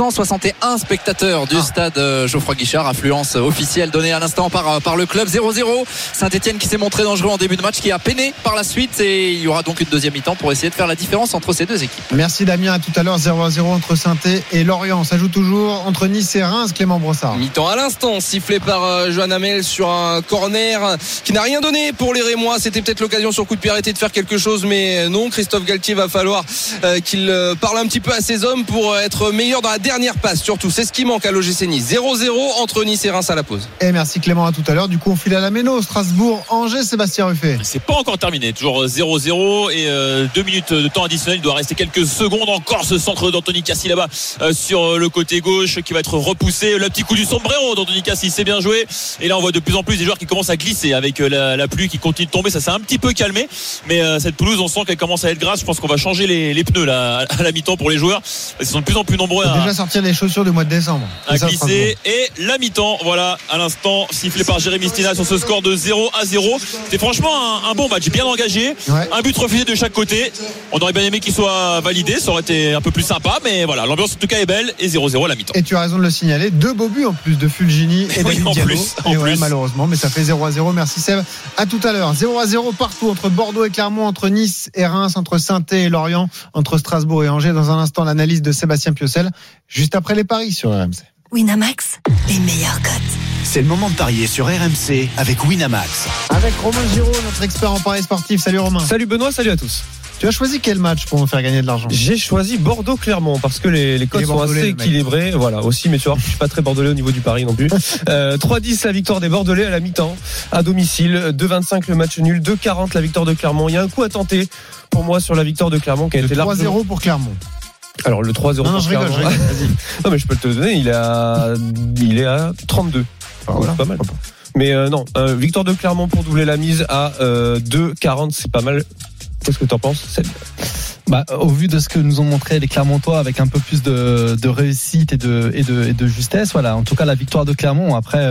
S7: 461 spectateurs du stade Geoffroy Guichard. Affluence officielle donnée à l'instant par le club. 0-0. Saint-Etienne qui s'est montré dangereux en début de match, qui a peiné par la suite, et il y aura donc une deuxième mi-temps pour essayer de faire la différence entre ces deux équipes.
S1: Merci Damien, à tout à l'heure. 0-0 entre Saint-Etienne et Lorient. Ça joue toujours entre Nice et Reims, Clément Brossard.
S3: Mi-temps à l'instant, sifflé par Johan Hamel sur un corner qui n'a rien donné pour les Rémois. C'était peut-être l'occasion sur coup de pied arrêté de faire quelque chose, mais non. Christophe Galtier va falloir qu'il parle un petit peu à ses hommes pour être meilleur dans la dernière passe. Surtout, c'est ce qui manque à l'OGC Nice. 0-0 entre Nice et Reims à la pause.
S1: Et merci Clément, à tout à l'heure. Du coup, on file à la Méno, Strasbourg, Angers, Sébastien Ruffet.
S2: C'est pas encore terminé, toujours 0-0 et 2 minutes de temps additionnel. Il doit rester quelques secondes encore. Ce centre d'Anthony Cassi là-bas sur le côté gauche qui va être repoussé. Le petit coup du sombrero d'Anthony Cassi, c'est bien joué. Et là, on voit de plus en plus des joueurs qui commencent à glisser avec la pluie qui continue de tomber. Ça s'est un petit peu calmé, mais cette pelouse, on sent qu'elle commence à être grasse. Je pense qu'on va changer les pneus là à la mi-temps pour les joueurs. Ils sont de plus en plus nombreux à
S1: déjà sortir les chaussures du mois de décembre.
S2: À glisser. Et la mi-temps, voilà, à l'instant, sifflé par Jérémy Stina sur ce score de 0-0. C'était franchement un bon match, bien engagé.
S1: Ouais.
S2: Un but refusé de chaque côté. On aurait bien aimé qu'il soit validé, ça aurait été un peu plus sympa, mais voilà, l'ambiance en tout cas est belle. Et 0-0 à la mi-temps.
S1: Et tu as raison de le signaler, 2 beaux buts en plus de Fulgini et
S2: oui,
S1: David Diallo.
S2: En plus.
S1: Malheureusement, mais ça fait 0-0. Merci Seb. À tout à l'heure. 0-0 partout entre Bordeaux et Clermont, entre Nice et Reims, entre Saint-Etienne et Lorient, entre Strasbourg et Angers. Dans un instant, l'analyse de Sébastien Piocel, juste après les paris sur RMC.
S10: Winamax, les meilleures cotes.
S11: C'est le moment de parier sur RMC avec Winamax.
S1: Avec Romain Giraud, notre expert en paris sportif. Salut Romain.
S12: Salut Benoît, salut à tous.
S1: Tu as choisi quel match pour nous faire gagner de l'argent?
S12: J'ai choisi Bordeaux-Clermont parce que les cotes sont assez équilibrées. Voilà, aussi, mais tu vois, je suis pas très bordelais au niveau du pari non plus. 3-10 la victoire des Bordelais à la mi-temps, à domicile. 2-25 le match nul. 2-40 la victoire de Clermont. Il y a un coup à tenter pour moi sur la victoire de Clermont qui a été largement...
S1: 3-0 pour Clermont.
S12: Alors le 3-0
S1: non, je rigole, vas-y.
S12: Non mais je peux te le donner, il est à 32. Enfin, voilà, c'est pas mal. Mais non, victoire de Clermont pour doubler la mise à 2,40, c'est pas mal. Qu'est-ce que t'en penses, Seb?
S6: Au vu de ce que nous ont montré les Clermontois avec un peu plus de réussite et de justesse, voilà. En tout cas, la victoire de Clermont. Après,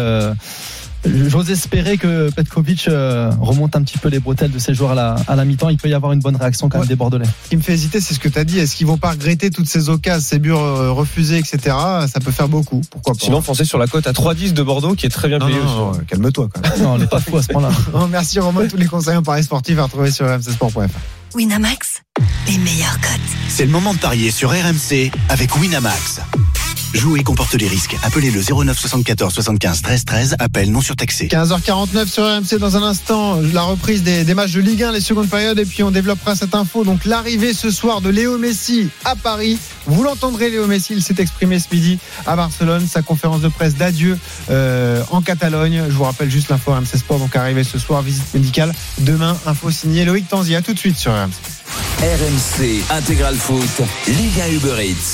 S6: j'ose espérer que Petkovic remonte un petit peu les bretelles de ses joueurs à la mi-temps. Il peut y avoir une bonne réaction quand même des Bordelais.
S1: Ce qui me fait hésiter, c'est ce que tu as dit. Est-ce qu'ils vont pas regretter toutes ces occasions, ces buts refusés, etc. Ça peut faire beaucoup. Pourquoi pas?
S12: Sinon, foncez sur la cote à 3,10 de Bordeaux qui est très bien payée.
S1: Calme-toi quand même.
S6: Non, on n'est pas fou à ce point-là.
S1: Merci Romain. Tous les conseils en paris sportif à retrouver sur rmcsport.fr.
S10: Winamax, les meilleures cotes.
S11: C'est le moment de parier sur RMC avec Winamax. Jouer comporte les risques. Appelez le 09 74 75 13 13. Appel non surtaxé.
S1: 15h49 sur RMC. Dans un instant, la reprise des matchs de Ligue 1, les secondes périodes. Et puis on développera cette info. Donc l'arrivée ce soir de Léo Messi à Paris. Vous l'entendrez, Léo Messi. Il s'est exprimé ce midi à Barcelone. Sa conférence de presse d'adieu en Catalogne. Je vous rappelle juste l'info RMC Sport. Donc arrivée ce soir, visite médicale. Demain, info signée Loïc Tanzi. À tout de suite sur RMC.
S9: RMC Intégral Foot, Liga Uber Eats.